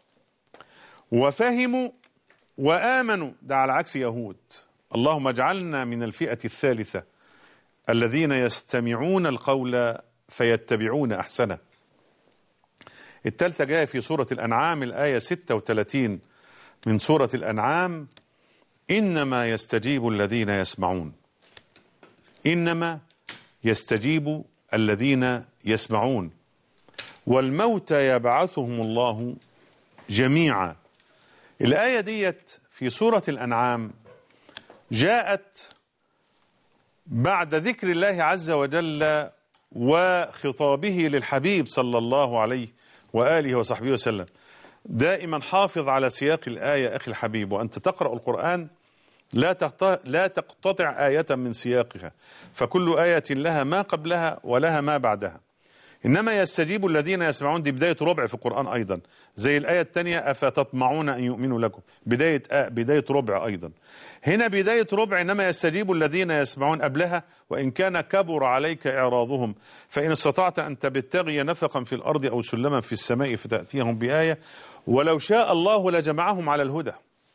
[SPEAKER 1] وفهموا وآمنوا، ده على عكس يهود. اللهم اجعلنا من الفئة الثالثة الذين يستمعون القول فيتبعون أحسنه. الثالثة جاية في سورة الأنعام الآية ستة وثلاثين من سورة الأنعام: إنما يستجيب الذين يسمعون. إنما يستجيب الذين يسمعون والموتى يبعثهم الله جميعا. الآية ديت في سورة الأنعام جاءت بعد ذكر الله عز وجل وخطابه للحبيب صلى الله عليه وآله وصحبه وسلم. دائما حافظ على سياق الآية أخي الحبيب، وأنت تقرأ القرآن لا لا تقتطع آية من سياقها، فكل آية لها ما قبلها ولها ما بعدها. إنما يستجيب الذين يسمعون دي بداية ربع في القرآن أيضا، زي الآية الثانية أفتطمعون أن يؤمنوا لكم، بداية آه بداية ربع أيضا. هنا بداية ربع إنما يستجيب الذين يسمعون قبلها: وإن كان كبر عليك إعراضهم فإن استطعت أن تبتغي نفقا في الأرض أو سلما في السماء فتأتيهم بآية ولو شاء الله لجمعهم على الهدى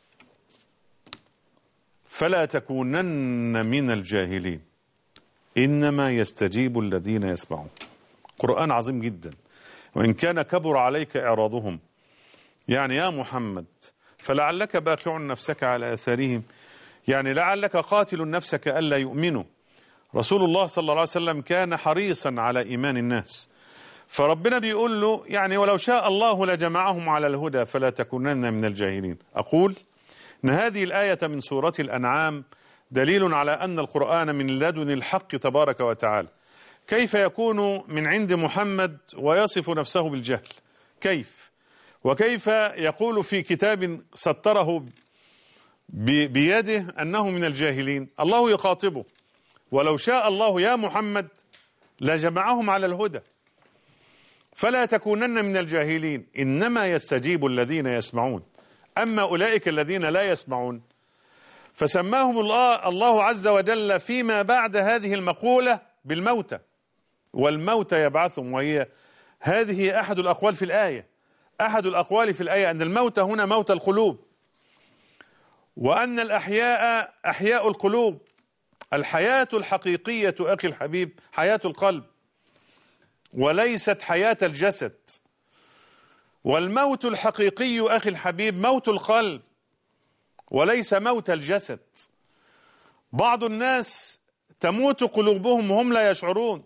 [SPEAKER 1] فلا تكونن من الجاهلين. إنما يستجيب الذين يسمعون. قرآن عظيم جدا. وإن كان كبر عليك إعراضهم، يعني يا محمد فلعلك باخع نفسك على آثارهم، يعني لعلك قاتل نفسك ألا يؤمنوا. رسول الله صلى الله عليه وسلم كان حريصا على إيمان الناس، فربنا بيقول له يعني ولو شاء الله لجمعهم على الهدى فلا تكونن من الجاهلين. أقول إن هذه الآية من سورة الأنعام دليل على أن القرآن من لدن الحق تبارك وتعالى. كيف يكون من عند محمد ويصف نفسه بالجهل؟ كيف؟ وكيف يقول في كتاب سطره بيده أنه من الجاهلين؟ الله يخاطبه: ولو شاء الله يا محمد لجمعهم على الهدى فلا تكونن من الجاهلين. إنما يستجيب الذين يسمعون. أما أولئك الذين لا يسمعون فسماهم الله, الله عز وجل فيما بعد هذه المقولة بالموتى.
[SPEAKER 2] والموت يبعثهم، وهي هذه أحد الأقوال في الآية، أحد الأقوال في الآية أن الموت هنا موت القلوب، وأن الأحياء أحياء القلوب. الحياة الحقيقية أخي الحبيب حياة القلب وليست حياة الجسد، والموت الحقيقي أخي الحبيب موت القلب وليس موت الجسد. بعض الناس تموت قلوبهم وهم لا يشعرون،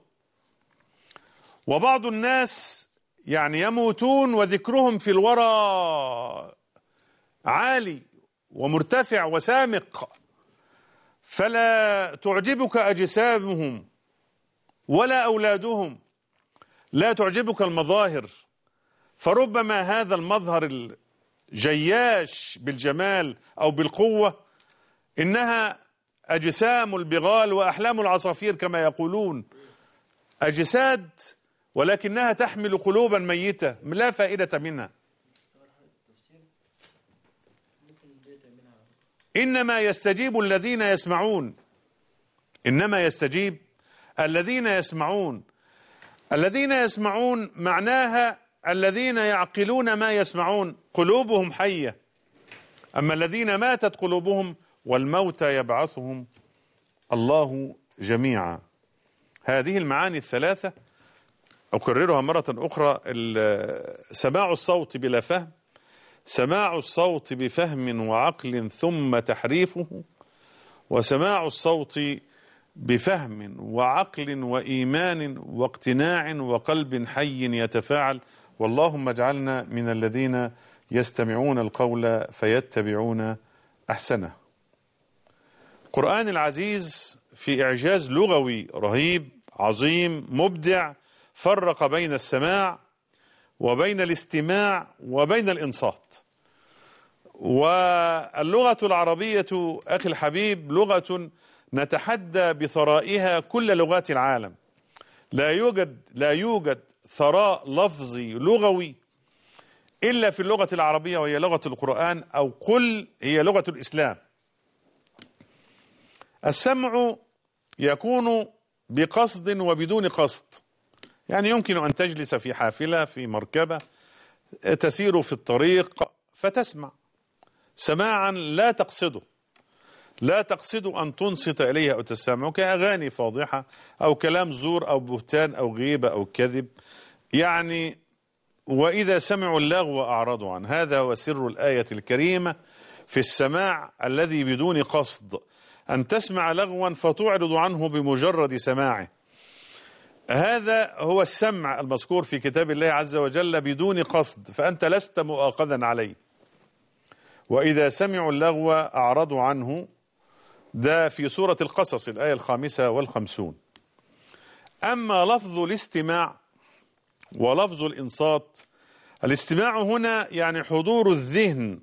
[SPEAKER 2] وبعض الناس يعني يموتون وذكرهم في الورى عالي ومرتفع وسامق، فلا تعجبك أجسامهم ولا أولادهم، لا تعجبك المظاهر، فربما هذا المظهر الجياش بالجمال أو بالقوة إنها أجسام البغال وأحلام العصافير كما يقولون، أجساد ولكنها تحمل قلوبا ميتة لا فائدة منها. إنما يستجيب الذين يسمعون، إنما يستجيب الذين يسمعون. الذين يسمعون معناها الذين يعقلون ما يسمعون، قلوبهم حية. أما الذين ماتت قلوبهم والموت يبعثهم الله جميعا. هذه المعاني الثلاثة أكررها مرة أخرى: سماع الصوت بلا فهم، سماع الصوت بفهم وعقل ثم تحريفه، وسماع الصوت بفهم وعقل وإيمان واقتناع وقلب حي يتفاعل. واللهم اجعلنا من الذين يستمعون القول فيتبعون أحسنه. القرآن العزيز في إعجاز لغوي رهيب عظيم مبدع، فرق بين السماع وبين الاستماع وبين الإنصات. واللغة العربية أخي الحبيب لغة نتحدى بثرائها كل لغات العالم. لا يوجد لا يوجد ثراء لفظي لغوي إلا في اللغة العربية، وهي لغة القرآن، أو قل هي لغة الإسلام. السمع يكون بقصد وبدون قصد، يعني يمكن أن تجلس في حافلة في مركبة تسير في الطريق فتسمع سماعا لا تقصده، لا تقصد أن تنصت إليها أو تستمع، كأغاني فاضحة أو كلام زور أو بهتان أو غيبة أو كذب يعني. وإذا سمعوا اللغو أعرضوا عنه. هذا هو سر الآية الكريمة في السماع الذي بدون قصد، أن تسمع لغوا فتعرض عنه بمجرد سماعه. هذا هو السمع المذكور في كتاب الله عز وجل بدون قصد، فأنت لست مؤاخذا عليه. وإذا سمعوا اللغو أعرضوا عنه، ده في سورة القصص الآية الخامسة والخمسون. أما لفظ الاستماع ولفظ الإنصات، الاستماع هنا يعني حضور الذهن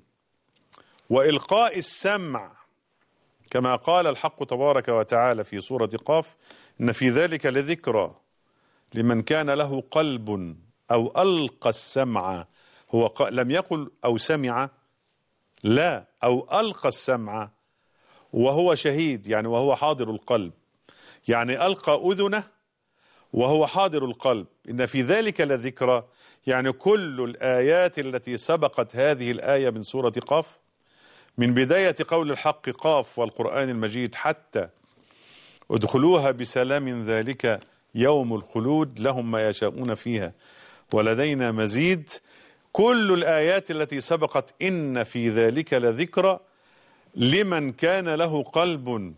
[SPEAKER 2] وإلقاء السمع، كما قال الحق تبارك وتعالى في سورة قاف: إن في ذلك لذكرى لمن كان له قلب أو ألقى السمع. هو لم يقل أو سمع، لا، أو ألقى السمع وهو شهيد، يعني وهو حاضر القلب، يعني ألقى أذنه وهو حاضر القلب. إن في ذلك لذكرى، يعني كل الآيات التي سبقت هذه الآية من سورة قاف، من بداية قول الحق قاف والقرآن المجيد حتى ادخلوها بسلام ذلك يوم الخلود لهم ما يشاءون فيها ولدينا مزيد. كل الآيات التي سبقت إن في ذلك لذكرى لمن كان له قلب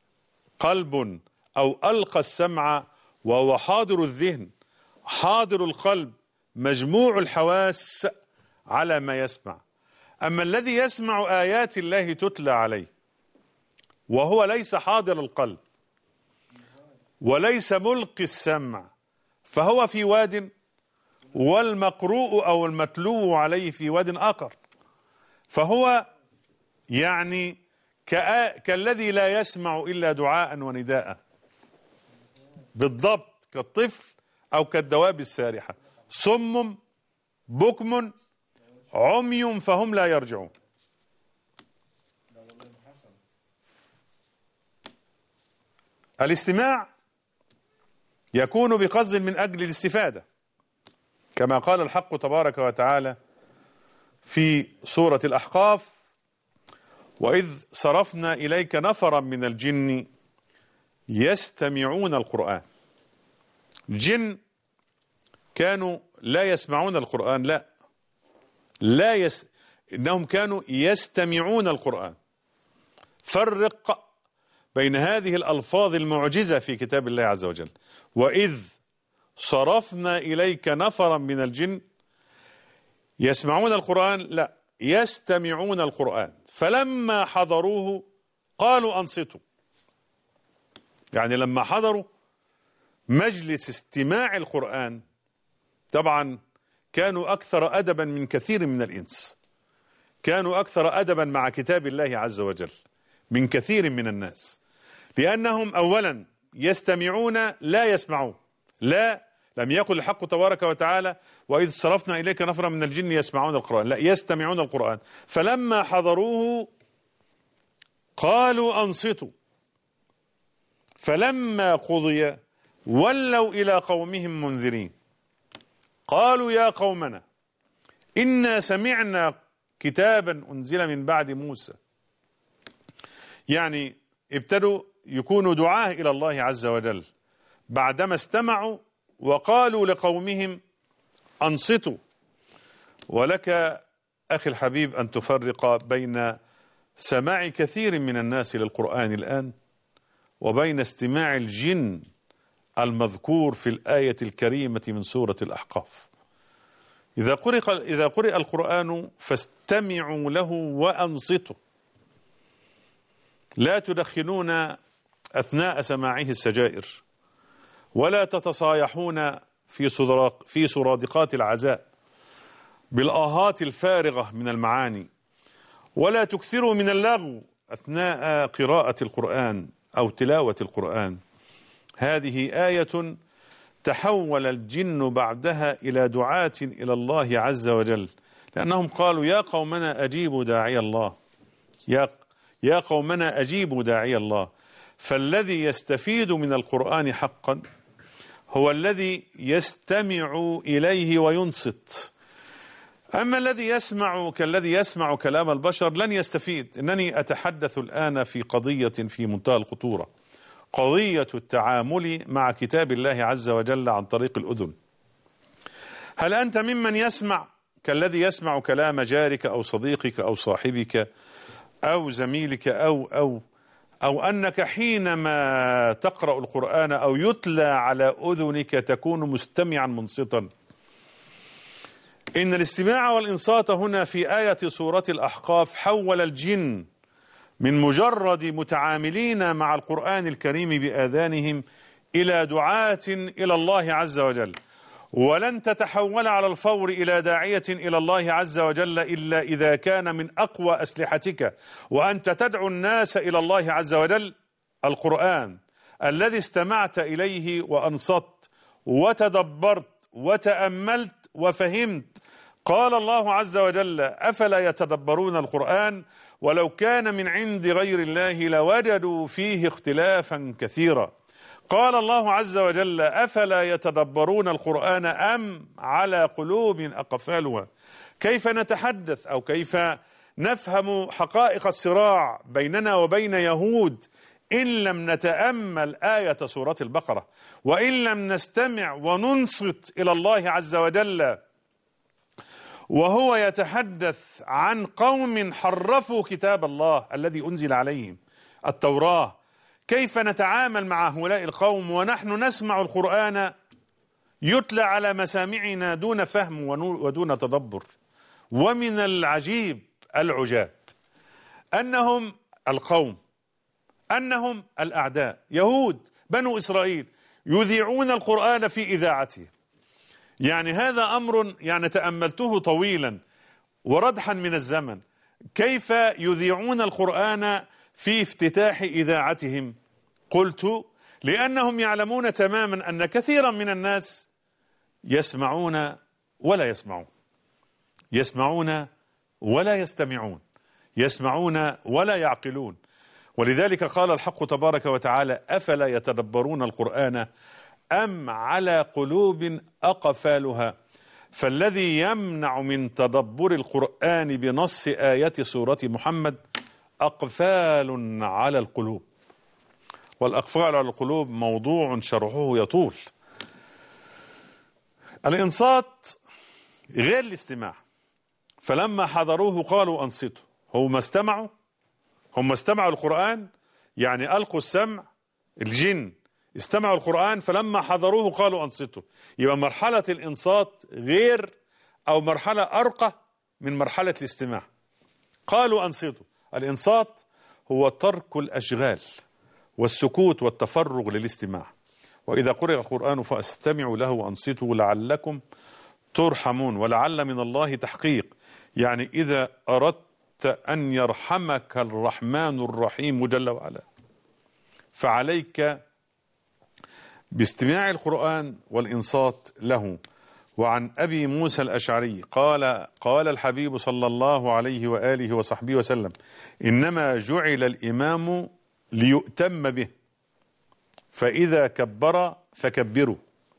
[SPEAKER 2] قلب أو ألقى السمع وهو حاضر الذهن حاضر القلب مجموع الحواس على ما يسمع. أما الذي يسمع آيات الله تتلى عليه وهو ليس حاضر القلب وليس ملقي السمع، فهو في واد، والمقروء أو المتلو عليه في واد آخر. فهو يعني كالذي لا يسمع إلا دعاء ونداء، بالضبط كالطفل أو كالدواب السارحة، صم بكم عمي فهم لا يرجعون. الاستماع يكون بقصد من أجل الاستفادة، كما قال الحق تبارك وتعالى في سورة الأحقاف: وإذ صرفنا إليك نفرا من الجن يستمعون القرآن. الجن كانوا لا يسمعون القرآن، لا لا يس... إنهم كانوا يستمعون القرآن. فرق بين هذه الألفاظ المعجزة في كتاب الله عز وجل: وإذ صرفنا إليك نفرا من الجن يسمعون القرآن، لا، يستمعون القرآن. فلما حضروه قالوا أنصتوا. يعني لما حضروا مجلس استماع القرآن، طبعا كانوا أكثر أدبا من كثير من الإنس، كانوا أكثر أدبا مع كتاب الله عز وجل من كثير من الناس، لأنهم أولا يستمعون لا يسمعون. لا، لم يقل الحق تبارك وتعالى وإذ صرفنا إليك نفرا من الجن يسمعون القرآن، لا، يستمعون القرآن. فلما حضروه قالوا أنصتوا، فلما قضي ولوا إلى قومهم منذرين قالوا يا قومنا إنا سمعنا كتابا أنزل من بعد موسى. يعني ابتدوا يكونوا دعاة إلى الله عز وجل بعدما استمعوا وقالوا لقومهم أنصتوا. ولك أخي الحبيب أن تفرق بين سماع كثير من الناس للقرآن الآن وبين استماع الجن المذكور في الآية الكريمة من سورة الأحقاف: إذا قرئ إذا قرئ القرآن فاستمعوا له وأنصتوا. لا تدخنون أثناء سماعه السجائر، ولا تتصايحون في في سرادقات العزاء بالآهات الفارغة من المعاني، ولا تكثروا من اللغو أثناء قراءة القرآن أو تلاوة القرآن. هذه آية تحول الجن بعدها إلى دعاة إلى الله عز وجل، لأنهم قالوا يا قومنا أجيبوا داعي الله، يا يا قومنا أجيبوا داعي الله. فالذي يستفيد من القرآن حقا هو الذي يستمع إليه وينصت. أما الذي يسمع كالذي يسمع كلام البشر لن يستفيد. إنني أتحدث الآن في قضية في منتهى الخطورة، قضية التعامل مع كتاب الله عز وجل عن طريق الأذن. هل أنت ممن يسمع كالذي يسمع كلام جارك أو صديقك أو صاحبك أو زميلك أو أو أو أنك حينما تقرأ القرآن أو يتلى على أذنك تكون مستمعا منصتا؟ إن الاستماع والإنصات هنا في آية سورة الأحقاف حول الجن من مجرد متعاملين مع القرآن الكريم بآذانهم إلى دعاة إلى الله عز وجل. ولن تتحول على الفور إلى داعية إلى الله عز وجل إلا إذا كان من أقوى أسلحتك وأنت تدعو الناس إلى الله عز وجل القرآن الذي استمعت إليه وأنصت وتدبرت وتأملت وفهمت. قال الله عز وجل أفلا يتدبرون القرآن ولو كان من عند غير الله لوجدوا فيه اختلافا كثيرا. قال الله عز وجل أفلا يتدبرون القرآن أم على قلوب أقفالها. كيف نتحدث أو كيف نفهم حقائق الصراع بيننا وبين يهود إن لم نتأمل آية سورة البقرة، وإن لم نستمع وننصت إلى الله عز وجل وهو يتحدث عن قوم حرفوا كتاب الله الذي أنزل عليهم التوراة؟ كيف نتعامل مع هؤلاء القوم ونحن نسمع القرآن يتلى على مسامعنا دون فهم ودون تدبر؟ ومن العجيب العجاب أنهم القوم أنهم الأعداء يهود بنو إسرائيل يذيعون القرآن في إذاعته. يعني هذا أمر يعني تأملته طويلا وردحا من الزمن. كيف يذيعون القرآن في افتتاح إذاعتهم؟ قلت لأنهم يعلمون تماما أن كثيرا من الناس يسمعون ولا يسمعون، يسمعون ولا يستمعون، يسمعون ولا يعقلون. ولذلك قال الحق تبارك وتعالى أفلا يتدبرون القرآن أم على قلوب أقفالها؟ فالذي يمنع من تدبر القرآن بنص آية سورة محمد أقفال على القلوب. والأقفال على القلوب موضوع شرحه يطول. الإنصات غير الاستماع. فلما حضروه قالوا أنصتوا. هم استمعوا هم استمعوا القرآن، يعني ألقوا السمع. الجن استمعوا القرآن فلما حضروه قالوا أنصتوا. يبقى مرحلة الإنصات غير أو مرحلة أرقى من مرحلة الاستماع. قالوا أنصتوا. الإنصات هو ترك الأشغال والسكوت والتفرغ للاستماع. وإذا قرئ القرآن فاستمعوا له وأنصتوا لعلكم ترحمون. ولعل من الله تحقيق، يعني إذا أردت أن يرحمك الرحمن الرحيم جل وعلا فعليك باستماع القرآن والإنصات له. وعن أبي موسى الأشعري قال قال الحبيب صلى الله عليه وآله وصحبه وسلم: إنما جعل الإمام ليؤتم به، فإذا كبر فكبروا،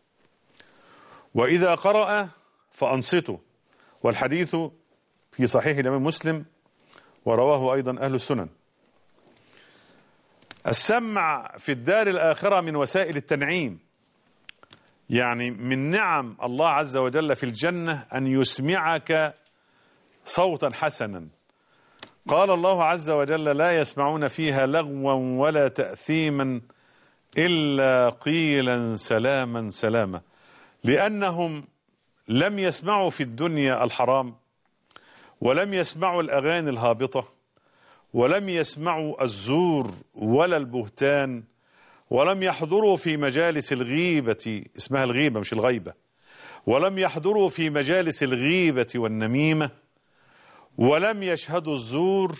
[SPEAKER 2] وإذا قرأ فأنصتوا. والحديث في صحيح الإمام مسلم ورواه أيضا أهل السنن. السمع في الدار الآخرة من وسائل التنعيم، يعني من نعم الله عز وجل في الجنة أن يسمعك صوتا حسنا. قال الله عز وجل: لا يسمعون فيها لغوا ولا تأثيما إلا قيلا سلاما سلاما. لأنهم لم يسمعوا في الدنيا الحرام، ولم يسمعوا الأغاني الهابطة، ولم يسمعوا الزور ولا البهتان، ولم يحضروا في مجالس الغيبة، اسمها الغيبة مش الغيبة، ولم يحضروا في مجالس الغيبة والنميمة، ولم يشهدوا الزور،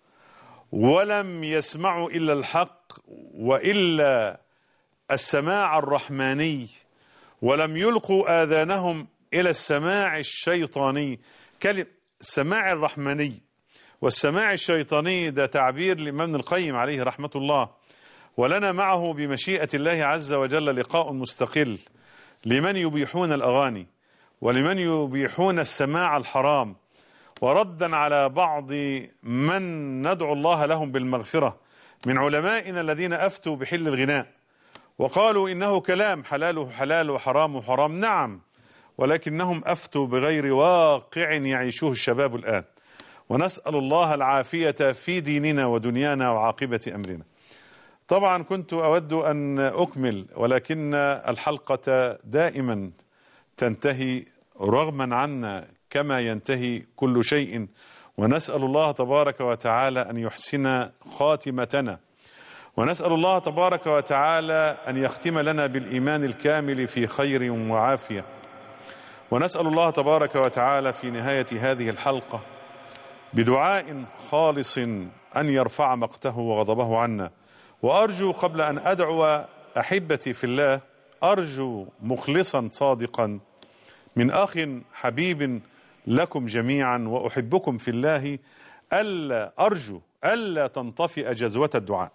[SPEAKER 2] ولم يسمعوا إلا الحق وإلا السماع الرحماني، ولم يلقوا آذانهم إلى السماع الشيطاني. كلمة السماع الرحماني والسماع الشيطاني ده تعبير لإمام القيم عليه رحمة الله، ولنا معه بمشيئة الله عز وجل لقاء مستقل لمن يبيحون الأغاني ولمن يبيحون السماع الحرام، وردا على بعض من ندعو الله لهم بالمغفرة من علمائنا الذين أفتوا بحل الغناء وقالوا إنه كلام حلاله حلال وحرامه حرام. نعم، ولكنهم أفتوا بغير واقع يعيشه الشباب الآن، ونسأل الله العافية في ديننا ودنيانا وعاقبة أمرنا. طبعا كنت أود أن أكمل، ولكن الحلقة دائما تنتهي رغما عنا كما ينتهي كل شيء، ونسأل الله تبارك وتعالى أن يحسن خاتمتنا، ونسأل الله تبارك وتعالى أن يختم لنا بالإيمان الكامل في خير وعافية، ونسأل الله تبارك وتعالى في نهاية هذه الحلقة بدعاء خالص أن يرفع مقته وغضبه عنا. وأرجو قبل أن أدعو أحبتي في الله، أرجو مخلصا صادقا من أخ حبيب لكم جميعا وأحبكم في الله، ألا أرجو ألا تنطفئ جذوة الدعاء.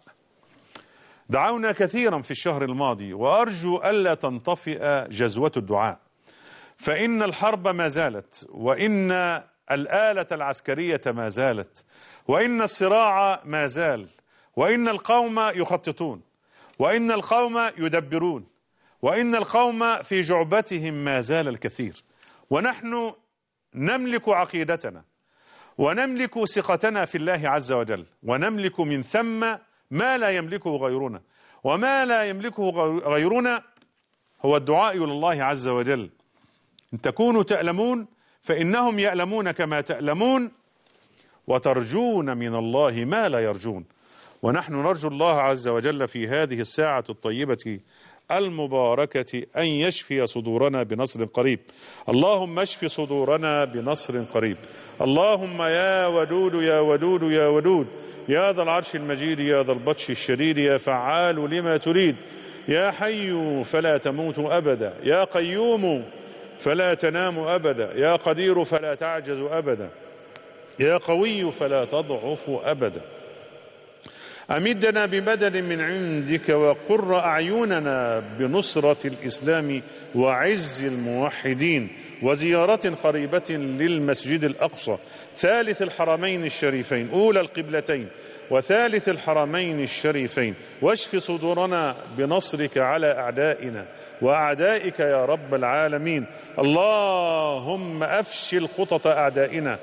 [SPEAKER 2] دعونا كثيرا في الشهر الماضي، وأرجو ألا تنطفئ جذوة الدعاء، فإن الحرب ما زالت، وإن الآلة العسكرية ما زالت، وإن الصراع ما زال، وإن القوم يخططون، وإن القوم يدبرون، وإن القوم في جعبتهم ما زال الكثير. ونحن نملك عقيدتنا ونملك ثقتنا في الله عز وجل، ونملك من ثم ما لا يملكه غيرنا، وما لا يملكه غيرنا هو الدعاء إلى الله عز وجل. إن تكونوا تألمون فإنهم يألمون كما تألمون، وترجون من الله ما لا يرجون. ونحن نرجو الله عز وجل في هذه الساعة الطيبة المباركة أن يشفي صدورنا بنصر قريب. اللهم اشف صدورنا بنصر قريب. اللهم يا ودود يا ودود يا ودود يا ذا العرش المجيد يا ذا البطش الشديد يا فعال لما تريد، يا حي فلا تموت أبدا، يا قيوم فلا تنام أبدا، يا قدير فلا تعجز أبدا، يا قوي فلا تضعف أبدا. أمدنا بمدد من عندك وقر أعيننا بنصرة الإسلام وعز الموحدين، وزيارة قريبة للمسجد الأقصى ثالث الحرمين الشريفين أولى القبلتين وثالث الحرمين الشريفين، واشف صدورنا بنصرك على أعدائنا وأعدائك يا رب العالمين. اللهم أفشل خطط أعدائنا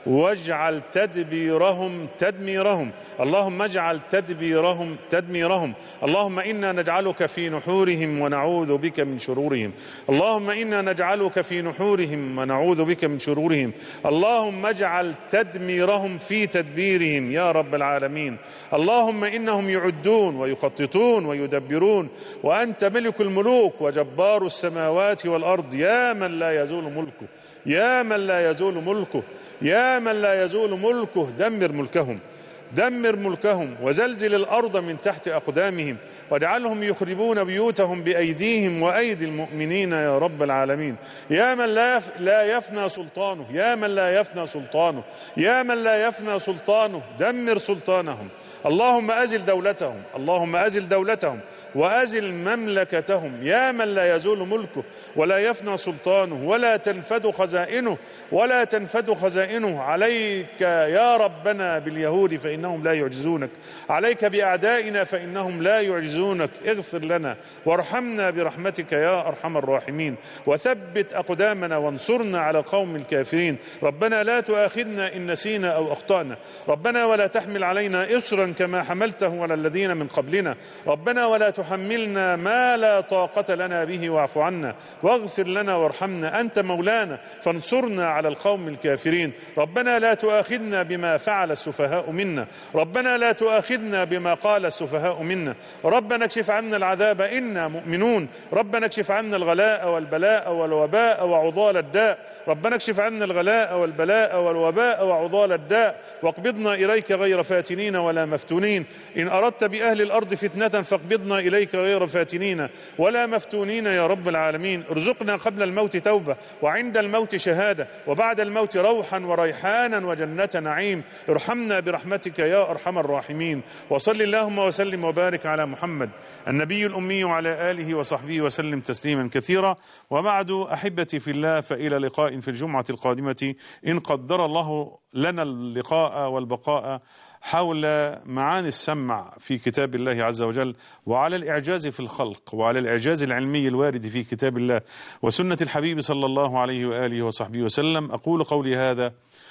[SPEAKER 2] واجعل تدبيرهم تدميرهم، اللهم اجعل تدبيرهم تدميرهم. اللهم إنا نجعلك في نحورهم ونعوذ بك من شرورهم، اللهم إنا نجعلك في نحورهم ونعوذ بك من شرورهم. اللهم اجعل تدميرهم في تدبيرهم يا رب العالمين. اللهم إنهم يعدون ويخططون ويدبرون، وأنت ملك الملوك وجبار السماوات والأرض، يا من لا يزول ملكه يا من لا يزول ملكه يا من لا يزول ملكه. دمر ملكهم دمر ملكهم وزلزل الأرض من تحت أقدامهم، واجعلهم يخربون بيوتهم بأيديهم وأيدي المؤمنين يا رب العالمين. يا من لا لا يفنى سلطانه يا من لا يفنى سلطانه يا من لا يفنى سلطانه دمر سلطانهم. اللهم أزل دولتهم اللهم أزل دولتهم وأزل مملكتهم، يا من لا يزول ملكه ولا يفنى سلطانه ولا تنفد خزائنه ولا تنفد خزائنه. عليك يا ربنا باليهود فإنهم لا يعجزونك، عليك بأعدائنا فإنهم لا يعجزونك. اغفر لنا وارحمنا برحمتك يا أرحم الراحمين، وثبت أقدامنا وانصرنا على القوم الكافرين. ربنا لا تؤاخذنا إن نسينا أو أخطأنا، ربنا ولا تحمل علينا إصرا كما حملته على الذين من قبلنا، ربنا ولا تحملنا ما لا طاقة لنا به واعف عنا واغفر لنا وارحمنا، أنت مولانا فانصرنا على القوم الكافرين. ربنا لا تؤاخذنا بما فعل السفهاء منا، ربنا لا تؤاخذنا بما قال السفهاء منا، ربنا اكشف عنا العذاب إنا مؤمنون، ربنا اكشف عنا الغلاء والبلاء والوباء وعضال الداء، ربنا اكشف عنا الغلاء والبلاء والوباء وعضال الداء، واقبضنا إليك غير فاتنين ولا مفتونين. إن أردت بأهل الأرض فتنة فاقبضنا إليك غير فاتنين ولا مفتونين يا رب العالمين. ارزقنا قبل الموت توبة وعند الموت شهادة وبعد الموت روحا وريحانا وجنة نعيم. ارحمنا برحمتك يا أرحم الراحمين. وصل اللهم وسلم وبارك على محمد النبي الأمي وعلى آله وصحبه وسلم تسليما كثيرا. وبعد أحبتي في الله، فإلى لقاء في الجمعة القادمة إن قدر الله لنا اللقاء والبقاء حول معاني السمع في كتاب الله عز وجل، وعلى الإعجاز في الخلق، وعلى الإعجاز العلمي الوارد في كتاب الله وسنة الحبيب صلى الله عليه وآله وصحبه وسلم. أقول قولي هذا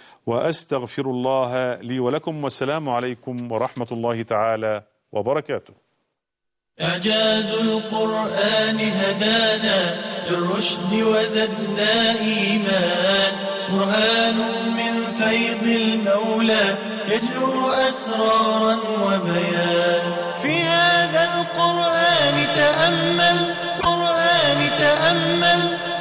[SPEAKER 2] وأستغفر الله لي ولكم، والسلام عليكم ورحمة الله تعالى وبركاته.
[SPEAKER 3] إعجاز القرآن هدانا للرشد وزدنا إيمان، برهان من فيض المولى يجلو أسرارا وبيان. في هذا القرآن تأمل قرآن تأمل